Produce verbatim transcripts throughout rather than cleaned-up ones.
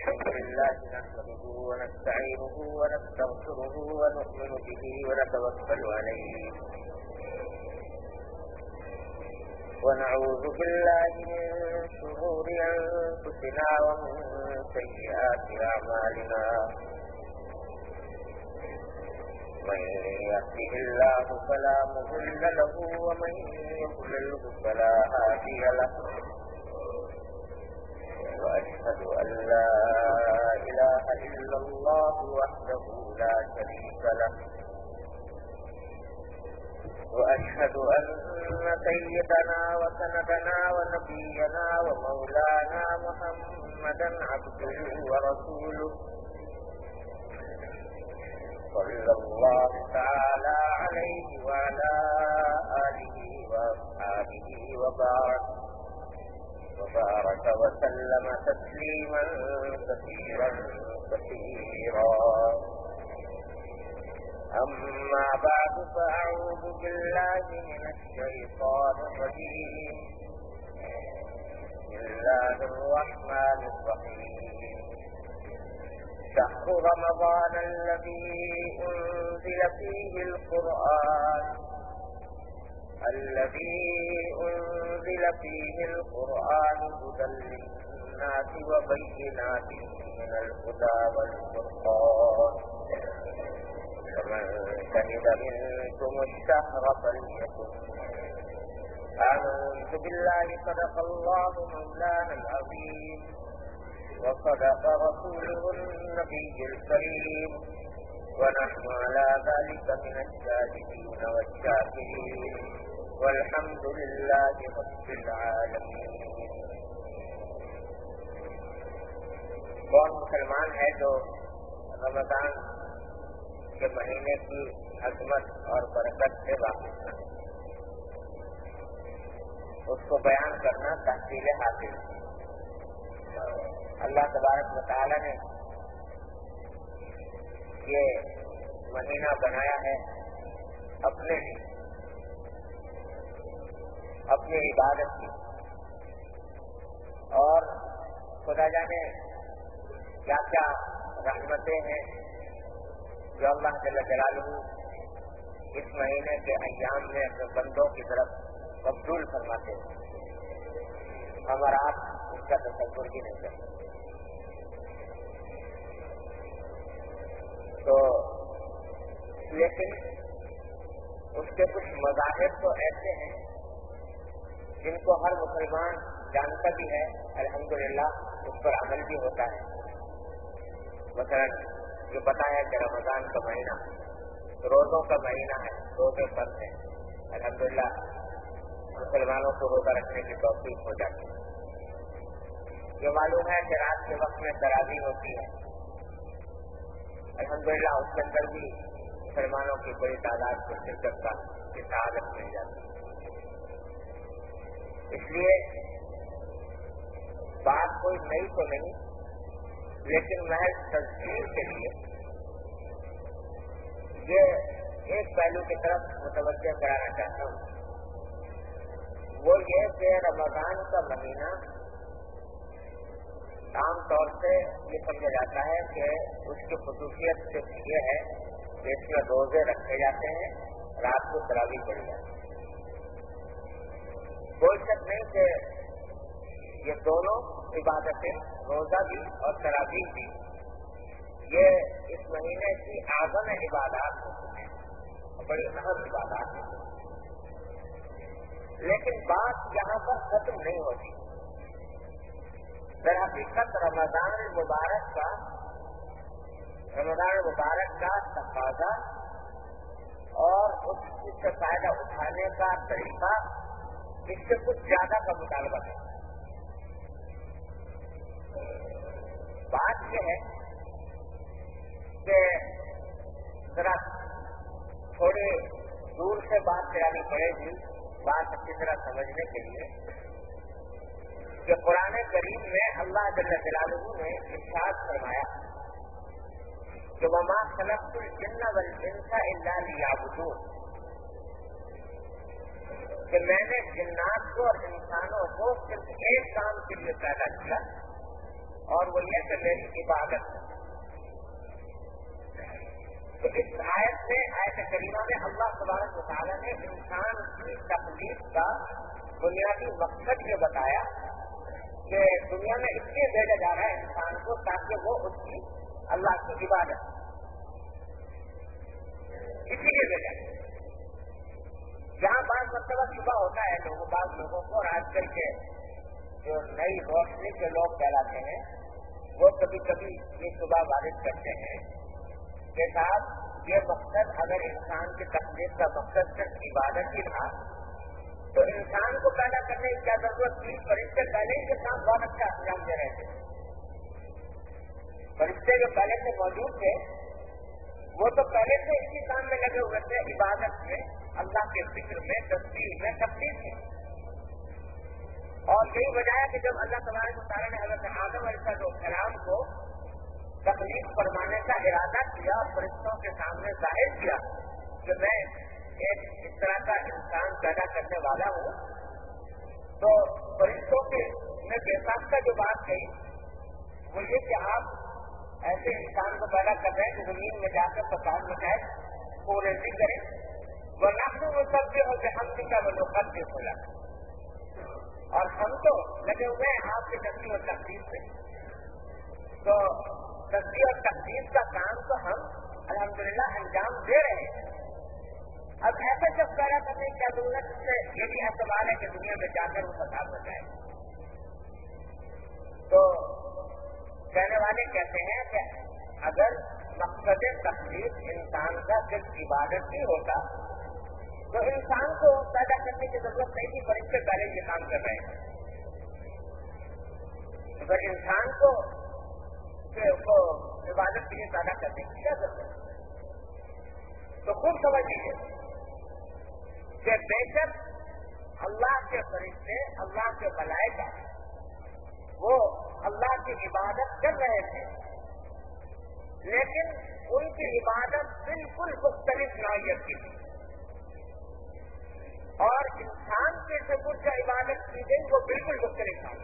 الحمد لله نحمده ونستعينه ونستغفره ونؤمن به ونتوكل عليه ونعوذ بالله من شرور أنفسنا ومن سيئات أعمالنا من يهده الله فلا مضل له ومن يضلله فلا هادي له وأشهد أن لا إله إلا الله وحده لا شريك له وأشهد أن سيدنا وسندنا ونبينا ومولانا محمدا عبده ورسوله صلى الله تعالى عليه وعلى آله وأصحابه وبارك وبارك وسلم تسليما كثيرا كثيرا أما بعد فأعوذ بالله من الشيطان الرجيم بسم الله الرحمن الرحيم شهر رمضان الذي أنزل فيه القرآن الذي أنزل فيه القرآن هدى للناس وبينات من الهدى والفرقان فمن شهد منكم الشهر فليكن أعوذ بالله صدق الله مولانا العظيم وصدق رسوله النبي الكريم ونحن على ذلك من الشاهدين والشاكرين والحمد لله رب العالمين. کون مسلمان ہے جو رمضان کے مہینے کی عظمت اور برکت سے واقف نہ ہے؟ اس کو بیان کرنا تحصیل حاصل. اللہ تبارک و تعالی نے یہ مہینہ بنایا ہے اپنے اپنی عبادت کی، اور خدا جانے کیا کیا رحمتیں ہیں جو اللہ جل جلالہ اس مہینے کے ایام میں اپنے بندوں کی طرف مبذول فرماتے ہیں. ہم اور آپ اس کا تصور بھی نہیں کرتے. تو لیکن اس کے کچھ مظاہر تو ایسے ہیں جن کو ہر مسلمان جانتا بھی ہے، الحمدللہ اس پر عمل بھی ہوتا ہے. مثلا یہ پتا ہے کہ رمضان کا مہینہ روزوں کا مہینہ ہے، روزے فرض ہیں، الحمدللہ مسلمانوں کو روزہ رکھنے کی توفیق ہو جاتی ہے. یہ معلوم ہے کہ رات کے وقت میں تراویح ہوتی ہے، الحمدللہ اس کے اندر بھی مسلمانوں کی بڑی تعداد کو شرکت کا سعادت مل جاتی ہے. اس لیے بات کوئی نئی تو نہیں، لیکن محض تذکیر کے لیے یہ ایک پہلو کی طرف متوجہ کرانا چاہتا ہوں. وہ یہ کہ رمضان کا مہینہ عام طور سے یہ سمجھا جاتا ہے کہ اس کی خصوصیت صرف یہ ہے کہ اس میں روزے رکھے جاتے ہیں، رات کو تراویح پڑھی جاتی ہے. کوئی شک نہیں کہ یہ دونوں عبادتیں، روزہ بھی اور تراویح بھی، یہ اس مہینے کی اعظم عبادات ہوتی ہیں، بڑی اہم عبادات ہوتی ہیں. لیکن بات یہاں پر ختم نہیں ہوتی. در حقیقت رمضان المبارک کا رمضان المبارک کا تقاضا اور اس سے فائدہ اٹھانے کا طریقہ اس سے کچھ زیادہ کا مطالبہ ہے. بات یہ ہے کہ ذرا تھوڑی دور سے بات کرانی پڑے گی بات اچھی طرح سمجھنے کے لیے کہ قرآن کریم میں اللہ جل جلالہ نے ارشاد فرمایا کہ وما خلقت الجن والانس الا لیعبدون، کہ میں نے جنات کو اور انسانوں کو صرف ایک کام کے لیے پیدا کیا اور وہ یہ کہ میری عبادت ہے. تو اس آیت میں آیت کریمہ میں اللہ تبارک و تعالیٰ نے انسان کی تخلیق کا بنیادی مقصد یہ بتایا کہ دنیا میں اس لیے بھیجا جا رہا ہے انسان کو تاکہ وہ اس کی اللہ کی عبادت اسی لیے بھیجا. جہاں بعض مرتبہ شبہ ہوتا ہے لوگوں بعض لوگوں کو اور آج کل کے جو نئی روشنی کے لوگ کہلاتے ہیں وہ کبھی کبھی یہ شبہ وارد کرتے ہیں کہ صاحب یہ مقصد اگر انسان کی تخلیق کا مقصد صرف عبادت ہی تھا تو انسان کو پیدا کرنے کی کیا ضرورت تھی؟ فرشتے پہلے ہی کے کام بہت اچھا انجام دے رہے تھے. فرشتے جو پہلے سے موجود تھے وہ تو پہلے سے اسی کام میں لگے ہوئے تھے، عبادت میں، اللہ کے ذکر میں، تسبیح میں، تقدیر میں. اور یہی وجہ ہے کہ جب اللہ تبارک و تعالیٰ نے حضرت آدم علیہ السلام کو تخلیق فرمانے کا ارادہ کیا اور فرشتوں کے سامنے ظاہر کیا کہ میں ایک اس طرح کا انسان پیدا کرنے والا ہوں، تو فرشتوں کے نے بے ساختہ جو بات کہی وہ یہ کہ آپ ایسے انسان کو پیدا کر رہے ہیں کہ زمین میں جا کر فساد مچائے، پورے کریں، وہ نقل و سب اور جہنمی کا وہ نقل بھی ہو جاتا اور ہم تو لگے ہوئے ہیں آپ کے تصویر اور تقدیر سے. تو تصویر اور تقدیر کا کام تو ہم الحمدللہ انجام دے رہے ہیں. اب ایسا جب پیدا کرنے کی کیا ضرورت ہے؟ یہ بھی احتمال ہے کہ دنیا میں جا کر وہ فساد ہو جائے. تو کہنے والے کہتے ہیں کہ اگر مقصد تخلیق انسان کا صرف عبادت ہی ہوتا تو انسان کو پیدا کرنے کی ضرورت نہیں تھی، فرشتے پہلے یہ کام کر رہے ہیں. اگر انسان کو عبادت کے لیے پیدا کرنے کی کیا ضرورت ہے؟ تو خود سمجھ لیجیے کہ بے شک اللہ کے فرشتے، اللہ کے ملائکہ وہ اللہ کی عبادت کر رہے تھے، لیکن ان کی عبادت بالکل مختلف نوعیت کی تھی. اور انسان کے جو کچھ عبادت کی گئی وہ بالکل مختلف تھا.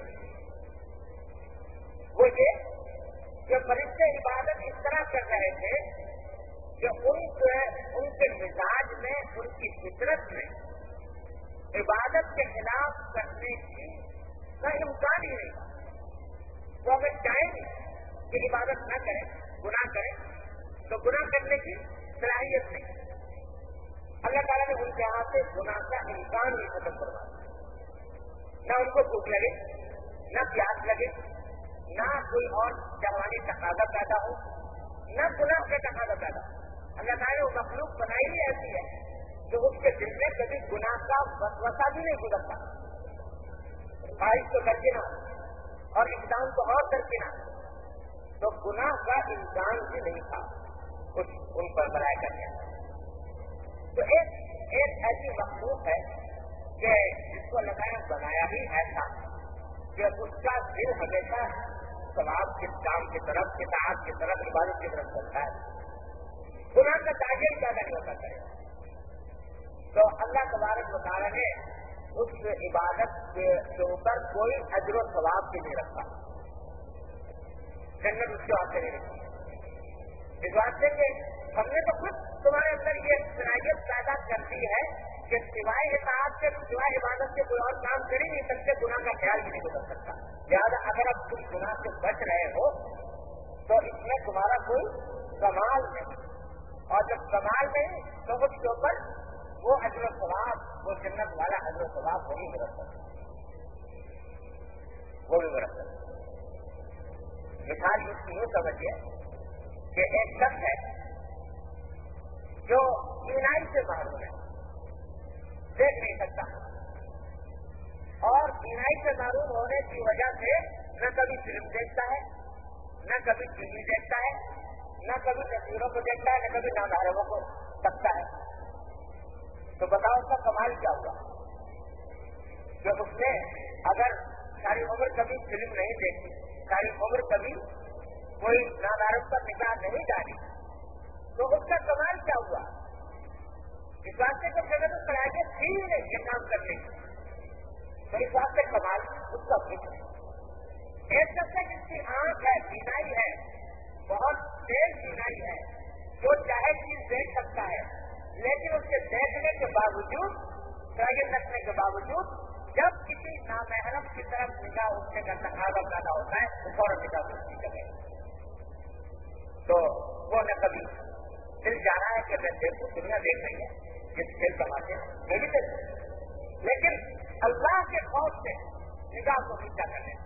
وہ یہ کہ فرشتے عبادت اس طرح کر رہے تھے کہ ان کے ان کے مزاج میں، ان کی فطرت میں عبادت کے خلاف کرنے کی کا امکان ہی نہیں تھا. وہ اگر چاہیں کہ عبادت نہ کریں، گناہ کریں، تو گناہ کرنے کی صلاحیت نہیں. اللہ تعالیٰ نے ان کے ہاتھ سے گناہ کا امکان ہی ختم کروا دیا. نہ ان کو بھوک لگے، نہ پیاس لگے، نہ کوئی اور جوانی تقاضا پیدا ہو، نہ گناہ کا تقاضا پیدا ہو. اللہ تعالیٰ نے وہ مخلوق بنائی ہی ایسی ہے کہ اس کے دل میں کبھی گناہ کا وسوسہ بھی نہیں گزرتا. خواہش تو کر کے نہ اور اقدام تو اور کر کے نہ، تو گناہ کا امکان بھی نہیں تھا کچھ ان پر بنایا کرنے. تو ایک ایک ایسی مخلوق ہے کہ جس کو اللہ تعالیٰ نے بنایا ہی ایسا کہ اس کا دل ہمیشہ ثواب کے کام کی طرف، اطاعت کی طرف، عبادت کی طرف چلتا ہے. گناہ کا تاجر پیدا نہیں ہوتا کرے. تو اللہ تبارک و تعالیٰ نے اس عبادت کے اوپر کوئی اجر و ثواب بھی نہیں رکھا. جنت اس کے واسطے نہیں رکھی. اس واسطے کہ ہم نے تو خود تمہارے اندر یہ صلاحیت پیدا کر دی ہے کہ سوائے اطاعت کے، سوائے عبادت کے کوئی اور کام کر ہی نہیں سکتے، گناہ کا خیال بھی نہیں گزر سکتا. لہٰذا اگر اب تم گناہ سے بچ رہے ہو تو اس میں تمہارا کوئی کمال نہیں، اور جب کمال نہیں تو اس کے اوپر وہ اجر و ثواب، وہ جنت والا اجر و ثواب وہ نہیں مل سکتا، وہ بھی مل سکتا. مثال اس کی یہ سمجھیے کہ ایک شخص ہے جو بینائی سے محروم ہے، دیکھ نہیں سکتا، اور بینائی سے محروم ہونے کی وجہ سے نہ کبھی فلم دیکھتا ہے، نہ کبھی ٹی وی دیکھتا ہے، نہ کبھی تصویروں کو دیکھتا ہے، نہ کبھی نامحرموں کو تکتا ہے. تو بتاؤ اس کا کمال کیا ہوا کہ اس نے اگر ساری عمر کبھی فلم نہیں دیکھی، ساری عمر کبھی کوئی نامحرم پر نگاہ نہیں ڈالی، تو اس کا کمال کیا ہوا؟ اس واسطے کو جگہ تو صلاحیت تھی ہی نہیں یہ کام کرنے کی، تو اس واسطے کمال اس کا فکر ہے. ایک شخص ہے جس کی آنکھ ہے، بینائی ہے، بہت تیز بینائی ہے، جو چاہے چیز دیکھ سکتا ہے، لیکن اس کے دیکھنے کے باوجود، شاگرد رکھنے کے باوجود، جب کسی نامحرم کی طرف نگاہ اٹھنے کا تقاضا پیدا ہوتا ہے تو فوراً نگاہ دوسری کرے، تو وہ نہ کبھی دل جا رہا ہے کہ میں دیکھوں، دنیا دیکھ رہی ہے جس کھیل کماتے ہیں میں بھی دیکھوں، لیکن اللہ کے خوف سے نگاہ کو نیچا کر لیں،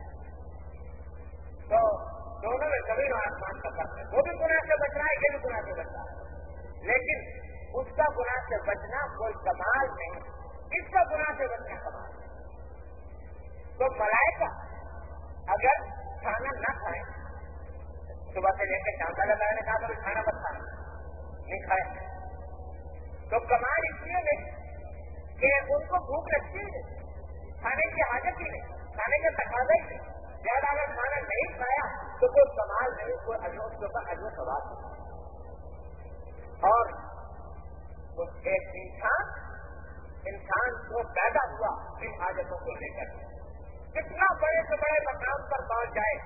تو دونوں میں زمین و آسمان کا فرق ہے۔ وہ بھی گناہ سے بچ رہا ہے، یہ بھی گناہ سے بچ رہا ہے، لیکن اس کا گناہ سے بچنا کوئی کمال نہیں، اس کا گناہ سے بچنا کمال ہے۔ تو ملائکہ اگر کھانا نہ کھائیں، صبح سے لے کے شام تک اللہ نے کہا تو کھانا مت کھانا، نہیں کھائے، تو کمال اس لیے نہیں کہ ان کو بھوک لگتی ہے، کھانے کی حاجت ہی نہیں، کھانے کا تقاضا ہی نہیں، زیادہ اگر کھانا نہیں کھایا تو کوئی کمال نہیں، کوئی اجر کے اوپر اجر ثواب نہیں۔ اور ایک انسان انسان کو پیدا ہوا ان حاجتوں کو لے کر، کتنا بڑے سے بڑے مقام پر پہنچ جائے،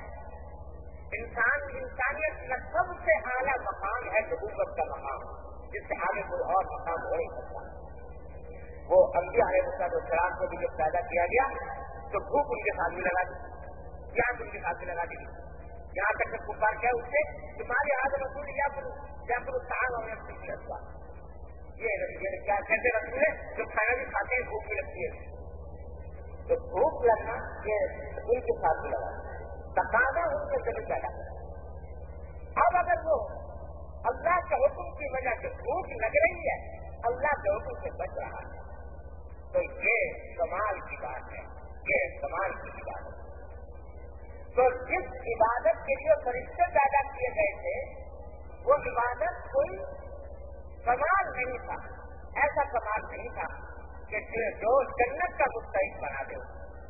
انسان انسانیت کا سب سے اعلیٰ مقام ہے نبوت کا مقام، جس سے آگے کوئی اور مقام ہو نہیں سکتا۔ وہ انبیاء علیہ السلام کو بھی جب پیدا کیا گیا تو بھوک ان کے ساتھ بھی لگا دی، پیاس ان کے ساتھ بھی لگا دی، یہاں تک کہ کفار کیا اس سے تمہاری آج رسول یا یا پھر سال اور ہوا یہ کیا کہتے رسول ہے جو کھانا بھی کھاتے ہیں بھوک بھی لگتی ہے، تو بھوک لگنا یہ ان کے ساتھ بھی لگا، تقاضا ان کے ذریعے پیدا کرنا۔ اب اگر وہ اللہ کے حکم کی وجہ سے بھوک لگ رہی ہے، اللہ کے حکم سے بچ رہا ہے، تو یہ کمال کی بات ہے، یہ کمال کی بات ہے۔ تو جس عبادت کے لیے فرشتے پیدا کیے گئے تھے وہ عبادت کوئی کمال نہیں تھا، ایسا کمال نہیں تھا کہ جو جنت کا مستحق بنا دے،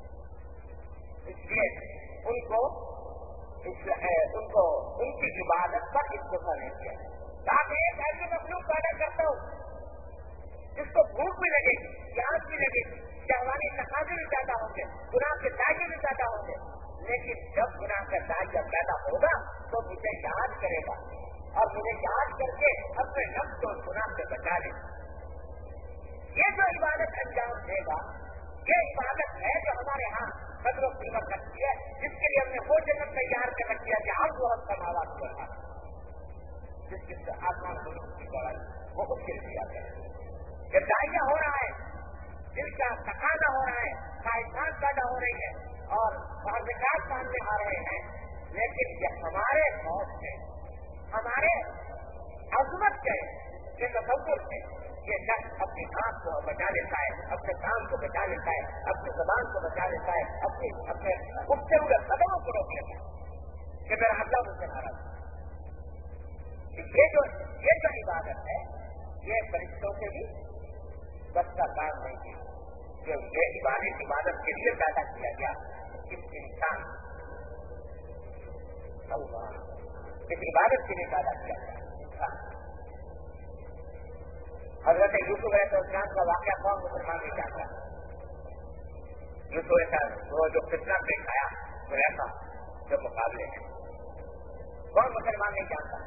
اس لیے ان کو ان کو ان کی عبادت پر اکتفا نہیں کیا، تاکہ ایک ایسی مخلوق پیدا کرتا ہوں جس کو بھوک بھی لگے گی، پیاس بھی لگے گی، شہوانی تقاضے بھی پیدا ہوں گے، گناہ کے دائرے بھی پیدا ہوں گے، لیکن جب گناہ کا دائرہ پیدا ہوگا تو مجھے یاد کرے گا اور مجھے یاد کر کے اپنے نفس کو گناہ سے بچا لے گا۔ یہ جو عبادت انجام دے گا یہ عبادت ہے جو ہمارے ہاں قدر و قیمت رکھتی ہے، جس کے لیے ہم نے وہ جنت تیار کر رکھی ہے کہ آپ وہ ہم کماوا کرنا، جس کے سے آسمان کی بڑائی وہ اس کے لیے تیار کرے، جب دائیا ہو رہا ہے، دل کا تقاضا ہو رہا ہے، خواہشات پیدا ہو رہی ہے اور معاملات سامنے آ رہے ہیں، لیکن یہ ہمارے خوف سے، ہمارے عظمت سے، یہ تصور سے یہ شخص اپنی آنکھ کو بچا لیتا ہے، اپنے کام کو بچا لیتا ہے، اپنی زبان کو بچا لیتا ہے، اپنے اپنے اٹھتے ہوئے قدموں کو روک لیتا ہے کہ میرا اللہ مجھ سے ناراض ہے۔ یہ جو یہ جو عبادت ہے یہ فرشتوں سے بھی بس کا کام نہیں ہے، جو یہ عبادت عبادت کے لیے پیدا کیا گیا، اس انسان اس عبادت کے لیے پیدا کیا گیا انسان۔ حضرت یوسف علیہ السلام کا واقعہ کون مسلمان نہیں جانتا؟ یوسف علیہ وہ جو فتنہ پیش آیا زلیخا جو مقابلے ہیں، کون مسلمان نہیں جانتا؟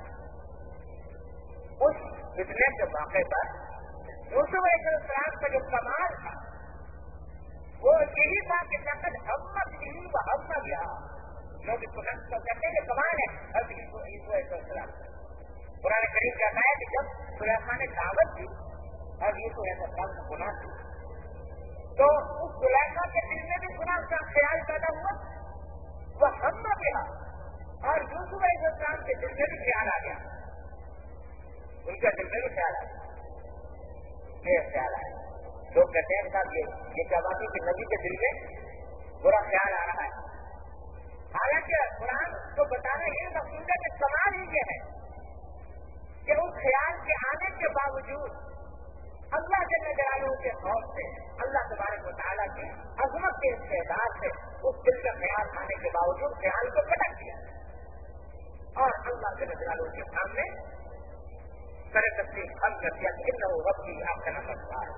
اس فتنے کے موقع پر یوسف علیہ السلام کا جو کمال تھا وہ یہی تھا کہ لقد ہمت بھی و ہم گیا، لوگ اس کو نقص کرتے ہیں کہ کمال ہے حضرت یوسف علیہ السلام۔ قرآن کریم کہتا ہے کہ جب زلیخا نے دعوت دی اور یوسف علیہ السلام کو گناہ دی تو اس زلیخا کے دل میں بھی گناہ کا خیال پیدا ہوا، وہ ہم نہ گیا، اور یوسف علیہ السلام کے دل میں بھی خیال آ گیا، ان کے دل میں بھی خیال آ گیا، یہ خیال آیا۔ لوگ کہتے ہیں صاحب یہ یہ کیا بات ہے کہ نبی کے دل میں برا خیال آ رہا ہے، حالانکہ قرآن کو بتانا یہ مقصود ہے کہ کمال ہی یہ ہے کہ اس خیال کے آنے کے باوجود اللہ جل جلالہ کے خوف سے، اللہ تبارک و تعالیٰ کی عظمت کے استعداد سے اس دل کا خیال آنے کے باوجود خیال کو پٹک دیا اور اللہ جل جلالہ کے سامنے سر تسلیم حل کر دیا کہ انہ ربی احسن مثوایا۔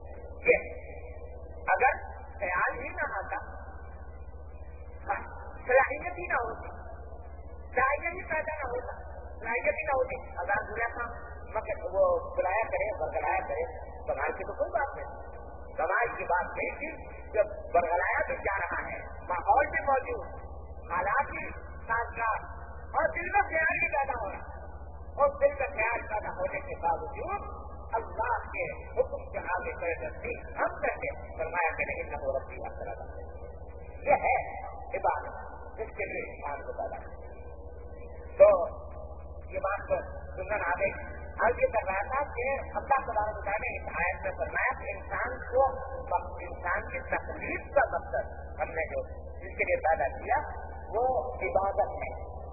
یہ اگر خیال ہی نہ آتا، صلاحیت ہی نہ ہوتی، صلاحیت ہی پیدا نہ ہوتا، صلاحیت ہی نہ ہوتی، اگر برا کام مگر وہ بلایا کرے برگلایا کرے، کمال کی تو کوئی بات نہیں۔ کمال کی بات یہ تھی جب برگلایا بھی جا رہا ہے، ماحول بھی موجود، حالات بھی سازگار، اور دل کا خیال بھی پیدا ہو رہا ہے، اور دل کا خیال پیدا ہونے کے باوجود اللہ کے حکم کے آگے کرے تصدیق ہم کر کے فرمایا کہ نہیں نہ ہو ربی آخرا کرتے، یہ ہے عبادت جس کے لیے انسان کو پیدا ہے۔ تو یہ بات تو سنن آ گئی۔ اب یہ کر رہا تھا کہ اللہ تبارک و تعالیٰ نے اس آیت میں فرمایا کہ انسان کو انسان کی تکلیف کا مقصد ہم نے جو جس کے لیے پیدا کیا وہ عبادت ہے،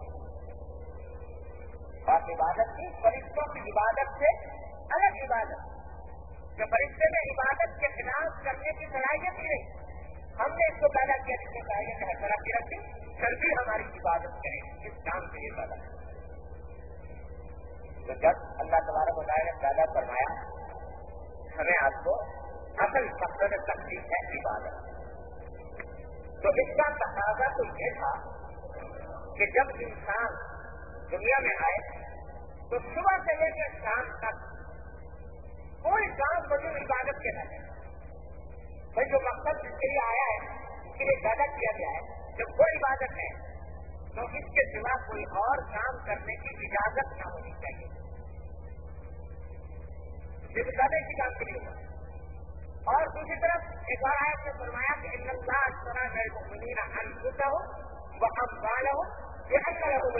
اور عبادت کی فرشتوں کی عبادت سے الگ عبادت، جو فرشتے میں عبادت کے خلاف کرنے کی صلاحیت ہی نہیں، ہم نے اس کو پیدا کیا جس کی صلاحیت ہے طرح کی رکھی، پھر بھی ہماری عبادت کریں اس کام کے لیے پیدا کیا۔ تو جب اللہ تبارک و تعالیٰ نے پیدا فرمایا ہمیں آپ کو اصل مقصد تکلیف ہے عبادت، تو اس کا تقاضا تو یہ تھا کہ جب انسان دنیا میں آئے تو صبح سے لے کر شام تک کوئی کام بغیر عبادت کے نہ ہے۔ بھائی جو مقصد جس کے لیے آیا ہے اس کے لیے پیدا کیا گیا ہے، جب کوئی عبادت ہے تو اس کے سوا کوئی اور کام کرنے کی اجازت نہ ہونی چاہیے، یہ زیادہ اسی کام کے لیے ہوا۔ اور دوسری طرف ایک اور آیت میں فرمایا کہ ان اللہ اشترى من المؤمنین انفسهم واموالهم بان لهم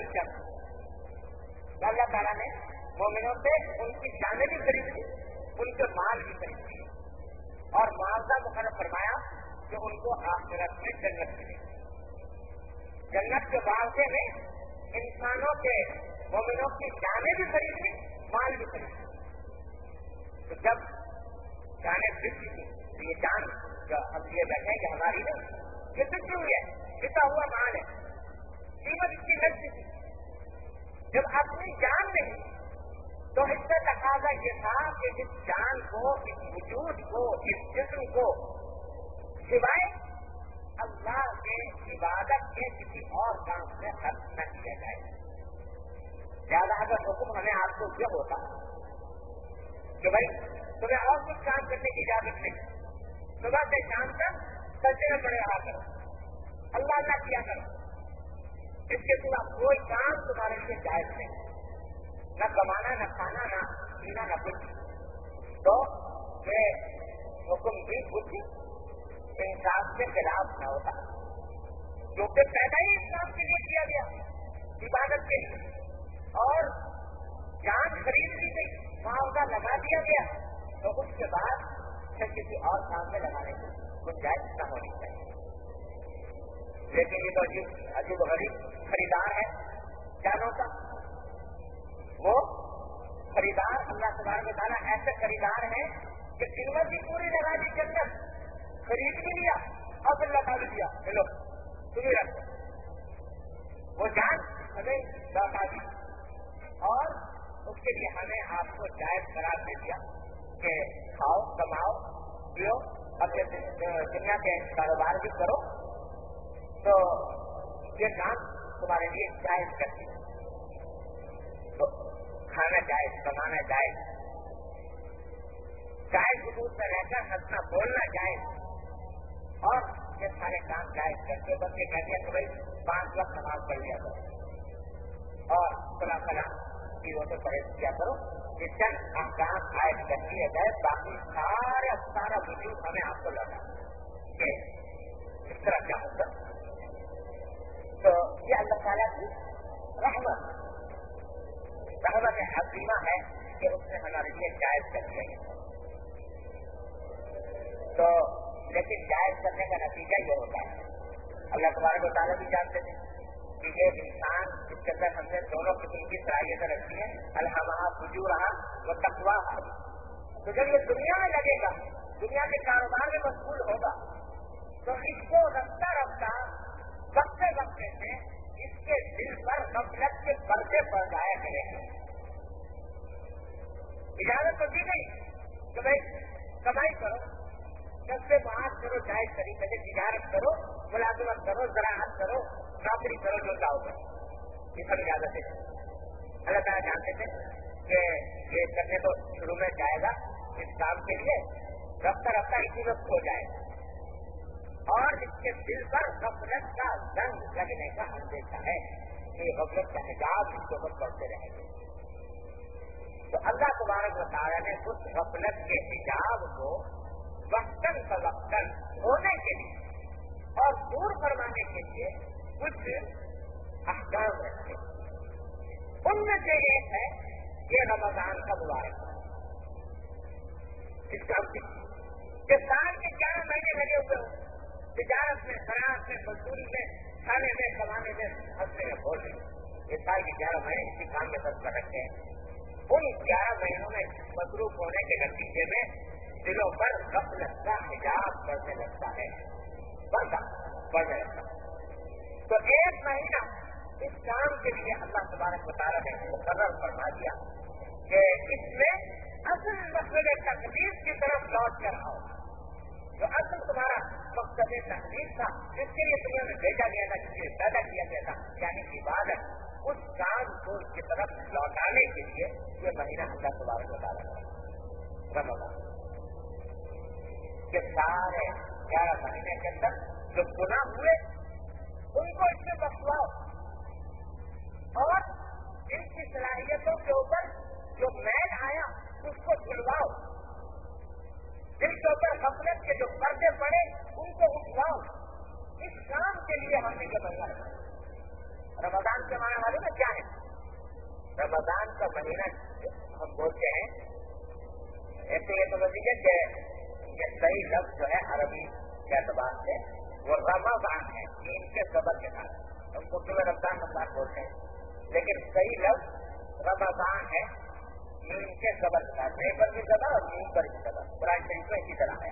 الجنہ، اللہ تعالیٰ نے مومنوں سے ان کی جانیں بھی خرید لی، ان کے مال بھی خرید لیے، اور معاوضہ مقرر فرمایا کہ ان کو آخرت میں جنت ملے۔ جنت کے معاوضے میں انسانوں کے مومنوں کی جانیں بھی خرید لی، مال بھی خرید لی۔ تو جب جانیں بک کی تو یہ جان جو ہم یہ بیٹھے کہ ہماری نہیں، یہ بک ہوئی ہے، بکا ہوا مال ہے، قیمت اس کی لگ چکی۔ جب اپنی جان نہیں تو اس کا تقاضا یہ تھا کہ اس جان کو، اس وجود کو، اس جسم کو سوائے اللہ کے عبادت کے کسی اور کام سے خرچ نہ کیا جائے۔ زیادہ اگر حکم ہمیں آپ کو یہ ہوتا کہ بھائی تمہیں اور کچھ کام کرنے کی اجازت نہیں، صبح سے شام تک سجدے میں پڑے رہا کرو، اللہ اللہ کیا کرو، اس کے سوا کوئی کام تمہارے لیے جائز نہیں، نہ کمانا، نہ کھانا، نہ پینا، نہ کچھ۔ تو یہ حکم بھی کچھ انصاف کے خلاف نہ ہوتا، کیونکہ پیدا ہی انصاف کے لیے کیا گیا، عبادت کے لیے، اور جان خرید لی گئی، معاوضہ لگا دیا گیا، تو اس کے بعد پھر کسی اور کام میں لگانے کی گنجائش نہ ہونی چاہیے۔ لیکن یہ تو عجیب عجیب غریب خریدار ہے جانوں کا، وہ خریدار اللہ تبارک و تعالیٰ ایسے خریدار ہیں کہ قیمت بھی پوری لگا دی، جنت خرید بھی لیا اور پھر لگا بھی دیا، چلو تمہیں رکھو، وہ جان ہمیں لوٹا دی، اور اس کے لیے ہمیں آپ کو جائز قرار دے دیا کہ کھاؤ، کماؤ، پیو، اپنے دنیا کے کاروبار بھی کرو، تو یہ کام تمہارے لیے جائز کر دیا۔ تو کھانا جائز، کمانا جائز، جائز حدود میں رہ کر ہنسنا بولنا جائز، اور یہ سارے کام جائز کرتے بس یہ کہتے ہیں کہ بھائی پانچ وقت نماز پڑھ لیا کرو اور فلاں فلاں چیزوں سے پرہیز کیا کرو، یہ چند احکام عائد کر دیے گئے، باقی سارا سارا وجود ہمیں آپ کو لگا کہ اس طرح کیا ہوگا۔ تو یہ اللہ تعالیٰ کی رحمت رحمت عظیمہ ہے کہ اس نے ہمارے لیے جائز کر دیا ہے۔ تو لیکن جائز کرنے کا نتیجہ یہ ہوتا ہے، اللہ تبارک و تعالیٰ بھی جانتے تھے کہ یہ انسان جس کے اندر ہم نے دونوں قسم کی صلاحیتیں رکھی ہیں، الہمہا فجورہا و تقواہا، تو جب یہ دنیا میں لگے گا، دنیا کے کاروبار میں مشغول ہوگا، تو اس کو رفتہ رفتہ وقتے وقتے سے اس کے دل پر غفلت کے پردے پڑ جایا کرے گا۔ اجازت تو دی گئی کہ بھائی کمائی کرو، جب سے معاش کرو، جائز طریقے سے تجارت کرو، ملازمت کرو، زراعت کرو، नौकरी करो जो जाओगे, ये सब इजाजत है। अल्लाह ताला जानते थे कि ये करने तो शुरू में जाएगा इस काम के लिए, रफ्ता रफ्ता इसी में खो जाएगा और इसके दिल पर गफलत का जंग लगने का अंदेशा है कि गफलत का हिजाब इसके ऊपर पड़ते रहेंगे। तो अल्लाह तबारक व तआला ने उस गफलत के हिजाब को वक्तन फवक्तन होने के लिए और दूर करवाने के लिए कुछ अहकाम रखे। उनमें से एक है ये रमजान का मुबारक इस काम की कि साल के ग्यारह महीने लगे हुए हो तिजारत में, शराब में, मजदूरी में, खाने में, कमाने में, हंसने में, बोलने में, ये साल के ग्यारह महीने इसी काम में बस कर रखे हैं। उन ग्यारह महीनों में मसरूफ होने के नतीजे में दिलों पर गफलत का हिजाब बढ़ने लगता है, बढ़ता बढ़ने लगता है। तो एक महीना इस काम के लिए अल्लाह तबारक व तआला ने मुकर्रर फरमा दिया कि इसमें असल मकसद तकलीफ की तरफ लौट कर आओ। जो असल तुम्हारा मकसद तकलीफ था, जिसके लिए दुनिया में भेजा गया था, जिसके लिए पैदा किया गया था, यानी इबादत, उस काम को की तरफ लौटाने के लिए ये महीना अल्लाह तबारक व तआला ने रमजान के सारे ग्यारह महीने के अंदर जो गुनाह हुए उनको इसमें बख्शवाओ और इनकी सलाहियतों के ऊपर जो मैल आया उसको धुलवाओ, जिनके ऊपर गफलत के जो पर्दे पड़े उनको उठवाओ। इस काम के लिए हमने ये महीना रखा। रमजान के माना वाले में क्या है? रमजान का महीना हम बोलते हैं ऐसे ये समझ लीजिए कि ये सही लफ्ज जो है अरबी के एतबार से वो रमजान है, इनके सबर के साथ हम उर्दू में रमजान रमजान बोलते हैं, लेकिन सही लफ्ज रमजान है, नीम के सबर के साथ, नहीं पर भी सबर और नीम पर भी सबर, कुरान शरीफ में इसी तरह है।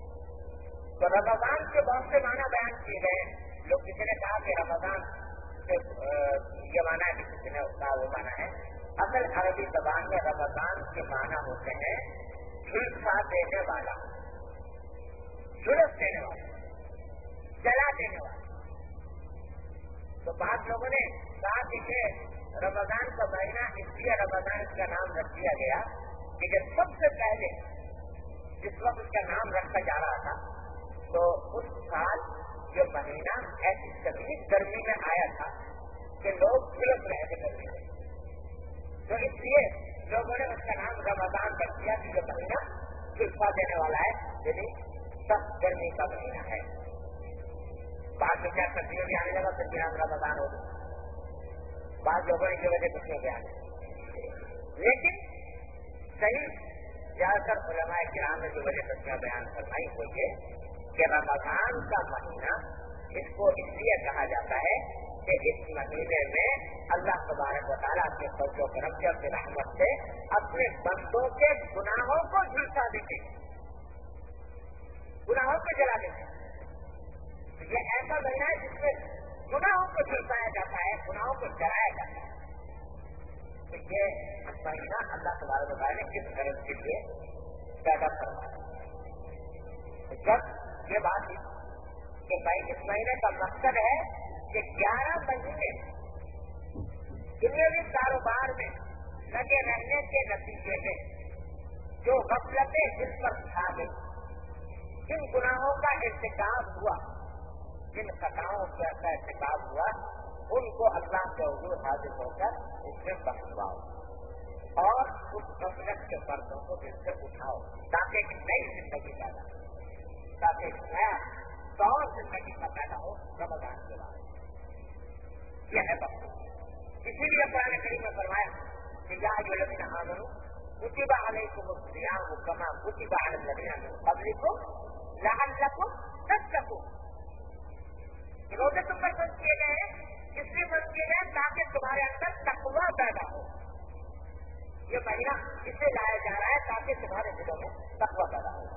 तो रमजान के बहुत से माना बयान किए गए। लोग किसी ने कहा कि रमजान से ये माना है, किसी ने उसका वो माना है। असल अरबी जबान में रमजान के माना होते हैं झुलसा देने वाला, झुलस देने वाला, जला देने वाला। तो बाद लोगों ने कहा कि रमजान का महीना इसलिए रमजान का नाम रख दिया गया कि जब सबसे पहले जिस वक्त उसका नाम रखा जा रहा था तो उस साल ये महीना ऐसी शदीद गर्मी में आया था कि लोग झुलस रहे थे गर्मी में, तो इसलिए लोगों ने उसका नाम रमजान रख दिया कि ये महीना झुलसा देने वाला है, यदि सख्त गर्मी का महीना है। बाद में क्या सर्दियों भी आने लगा, फिर नाम रमजान हो गया। बाद लोगों ने की वजह कुछ नहीं बयान, लेकिन सही ज्यादातर उलमाए किराम ने जो वजह सच्चा बयान फरमाई वो ये कि रमजान का महीना इसको इसलिए कहा जाता है कि इस महीने में अल्लाह तबारक व तआला अपने फजल व करम से, अपनी रहमत से अपने बंदों के गुनाहों को झुलसा देते, गुनाहों को जला देते। ये ऐसा महीना है जिसमें गुनाहों को झुलसाया जाता है, गुनाहों को जलाया जाता है। तो ये महीना अल्लाह तबारक व तआला ने किस गरज के लिए पैदा करवाया। जब ये बात थी कि भाई इस महीने का मकसद है कि ग्यारह महीने दुनियावी कारोबार में लगे रहने के नतीजे में जो गफलतें जिन पर छा गई, जिन गुनाहों का इर्तिकाब हुआ, जिन खताओं का इर्तिकाब हुआ, उनको अल्लाह के हुजूर हाजिर होकर उसमें बख्शवाओ और उस गफलत के पर्दों को दिल से उठाओ ताकि एक नई जिंदगी पैदा हो, ताकि एक नया दौर जिंदगी का पैदा हो रमजान के बाद। यह है बख्श। इसीलिए कुरान करीम में फरमाया कि या अय्युहल्लज़ीना आमनू कुतिबा अलैकुमुस-सियामु कमा कुतिबा अलल-लज़ीना मिन क़ब्लिकुम लअल्लकुम तत्तक़ून। रोजे तुम पर फर्ज किए गए हैं, इसलिए फर्ज किए गए ताकि तुम्हारे अंदर तकवा पैदा हो। ये महीना इससे लाया जा रहा है ताकि तुम्हारे दिलों में तकवा पैदा हो।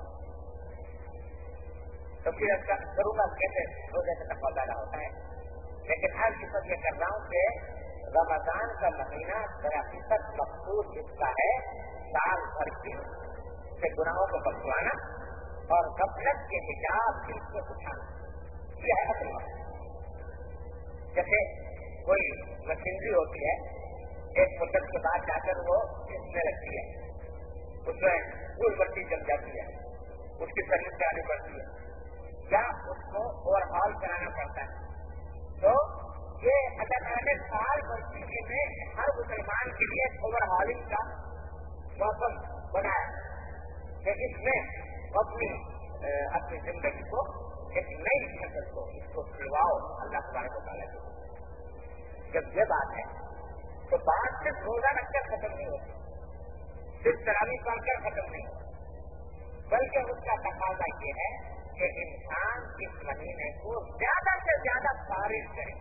तो फिर करूंगा कैसे रोजे से तकवा पैदा होता है, लेकिन हर किस्म ये कर रहा हूँ कि रमजान का महीना दरअसल मकसूद इसका है साल भर की से गुनाहों को बख्शवाना और गफलत के हिजाब दिल से उठाना। यह है असल मकसद। جیسے کوئی مشینری ہوتی ہے، ایک مدت کے بعد جا کر وہ میں لگتی ہے، اس میں پھول بتی جم جاتی ہے، اس کی سروس کرانی پڑتی ہے یا اس کو اوور ہال کرانا پڑتا ہے. تو یہ اگر ہمیں سال برسی میں ہر مسلمان کے لیے اوور ہالنگ کا موسم بنایا کہ اس میں اپنی اپنی زندگی کو ایک نئی شکل کو اس کو سلواؤ اللہ تبارک و تعالیٰ کو. جب یہ بات ہے تو بات صرف روزہ رکھ کر ختم نہیں ہوتی، صرف تراویح پڑھ کر ختم نہیں ہوتی، بلکہ اس کا تقاضا یہ ہے کہ انسان اس مہینے کو زیادہ سے زیادہ فارغ کرے.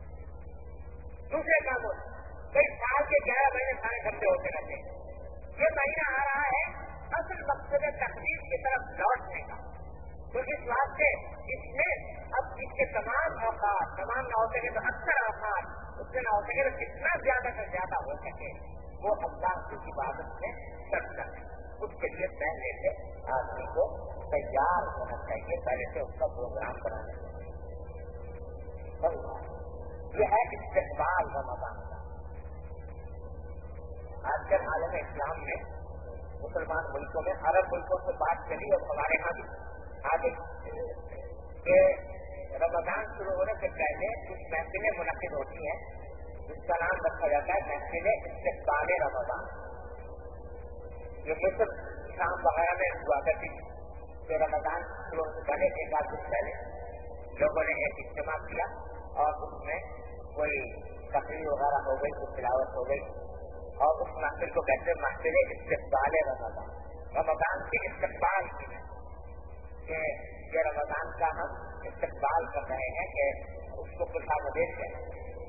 دوسرے کاموں کئی سال کے گیارہ مہینے سارے گھنٹے ہوتے رہتے ہیں. یہ مہینہ آ رہا ہے اصل مقصد تقدیر کی طرف لوٹنے کا، تو اس واسطے اس میں اب اس کے تمام اوقات، تمام نہ ہو سکے تو اکثر اوقات، اس سے نہ ہو سکے تو کتنا زیادہ سے زیادہ ہو سکے وہ اللہ کی عبادت میں سب کریں. اس کے لیے پہلے سے آدمی کو تیار ہونا چاہیے، پہلے سے اس کا پروگرام بنانا چاہیے. یہ ہے استقبال رمضان کا. آج کل عالم اسلام میں مسلمان ملکوں میں عرب ملکوں سے بات کری اور ہمارے یہاں بھی آگے کہ رمضان شروع ہونے سے پہلے کچھ محفلیں منعقد ہوتی ہیں جس کا نام رکھا جاتا ہے محفلیں استقبال رمضان. یہ مصر شام وغیرہ میں ہوا کرتی کہ رمضان شروع ہونے سے پہلے ایک آدھ دن پہلے لوگوں نے ایک اجتماع کیا اور اس میں کوئی تقریر وغیرہ ہو گئی، کچھ تلاوت ہو گئی اور اس محفل کو کہتے ہیں محفل استقبال رمضان. رمضان کے استقبال کی کہ یہ رمضان کا ہم استقبال کر رہے ہیں کہ اس کو خوش آمدید کریں.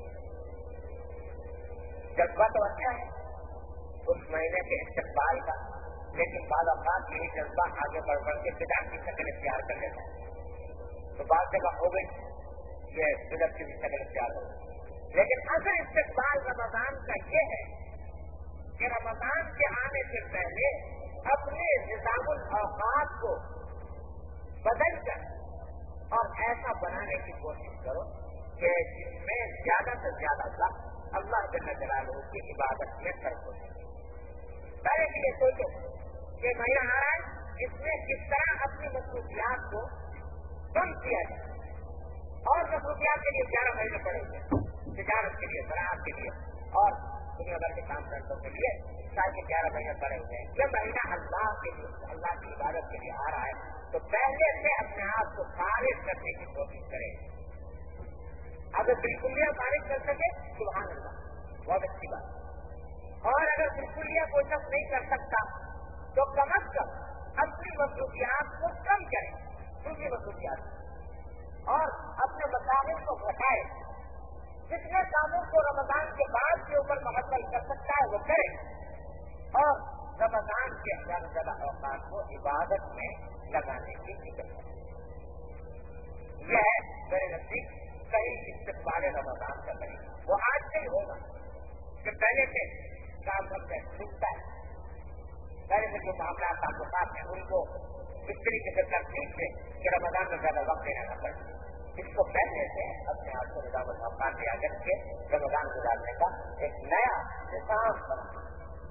جذبہ تو اچھا ہے اس مہینے کے استقبال کا، لیکن بعض اوقات یہی جذبہ آگے بڑھ بڑھ کے بدعت کی شکل اختیار کر لیتا ہے. تو بعض جگہ ہو گئی یہ بدعت کی شکل اختیار ہو گئی. لیکن اصل استقبال رمضان کا یہ ہے کہ رمضان کے آنے سے پہلے اپنے نظام الاوقات کو بدل کر اور ایسا بنانے کی کوشش کرو کہ جس میں زیادہ سے زیادہ وقت اللہ جل جلالہ کی عبادت میں خرچ ہو سکے. پہلے کے لیے سوچو کہ مہینہ آ رہا ہے، اس میں کس طرح اپنی مصروفیات کو کم کیا جائے. اور مصروفیات کے لیے گیارہ مہینے پڑے ہوئے، تجارت کے لیے، زراعت کے لیے اور دنیا بھر کے کام کرنے کے لیے سال کے گیارہ مہینے پڑے ہوئے ہیں. یہ مہینہ اللہ کے لیے، اللہ کی عبادت کے لیے آ رہا ہے، تو پہلے سے اپنے آپ کو فارغ کرنے کی کوشش کریں. اگر بالکل یہ فارغ کر سکے سبحان اللہ، بہت اچھی بات. اور اگر بالکل یہ کوئی شخص نہیں کر سکتا تو کم از کم اپنی مصروفیات کو کم کریں، دوسری مصروفیات، اور اپنے مسائل کو گھٹائے. جتنے کاموں کو رمضان کے بعد کے اوپر مکمل کر سکتا ہے وہ کرے، اور رمضان کے زیادہ زیادہ اوقات کو عبادت میں لگانے کی فکر کرے. یہ ہے میرے نزدیک صحیح استقبال رمضان کا طریقہ. وہ آج سے ہی ہوگا کہ پہلے سے کام کرتے چھوٹتا ہے، پہلے سے جو معاملات تعلقات ہیں ان کو اس طریقے سے ترتیب سے کہ رمضان میں زیادہ وقت دینا نہ پڑے. اس کو پہلے سے اپنے آپ کو نظام الاوقات دیا کر کے رمضان گزارنے کا ایک نیا نظام بنا.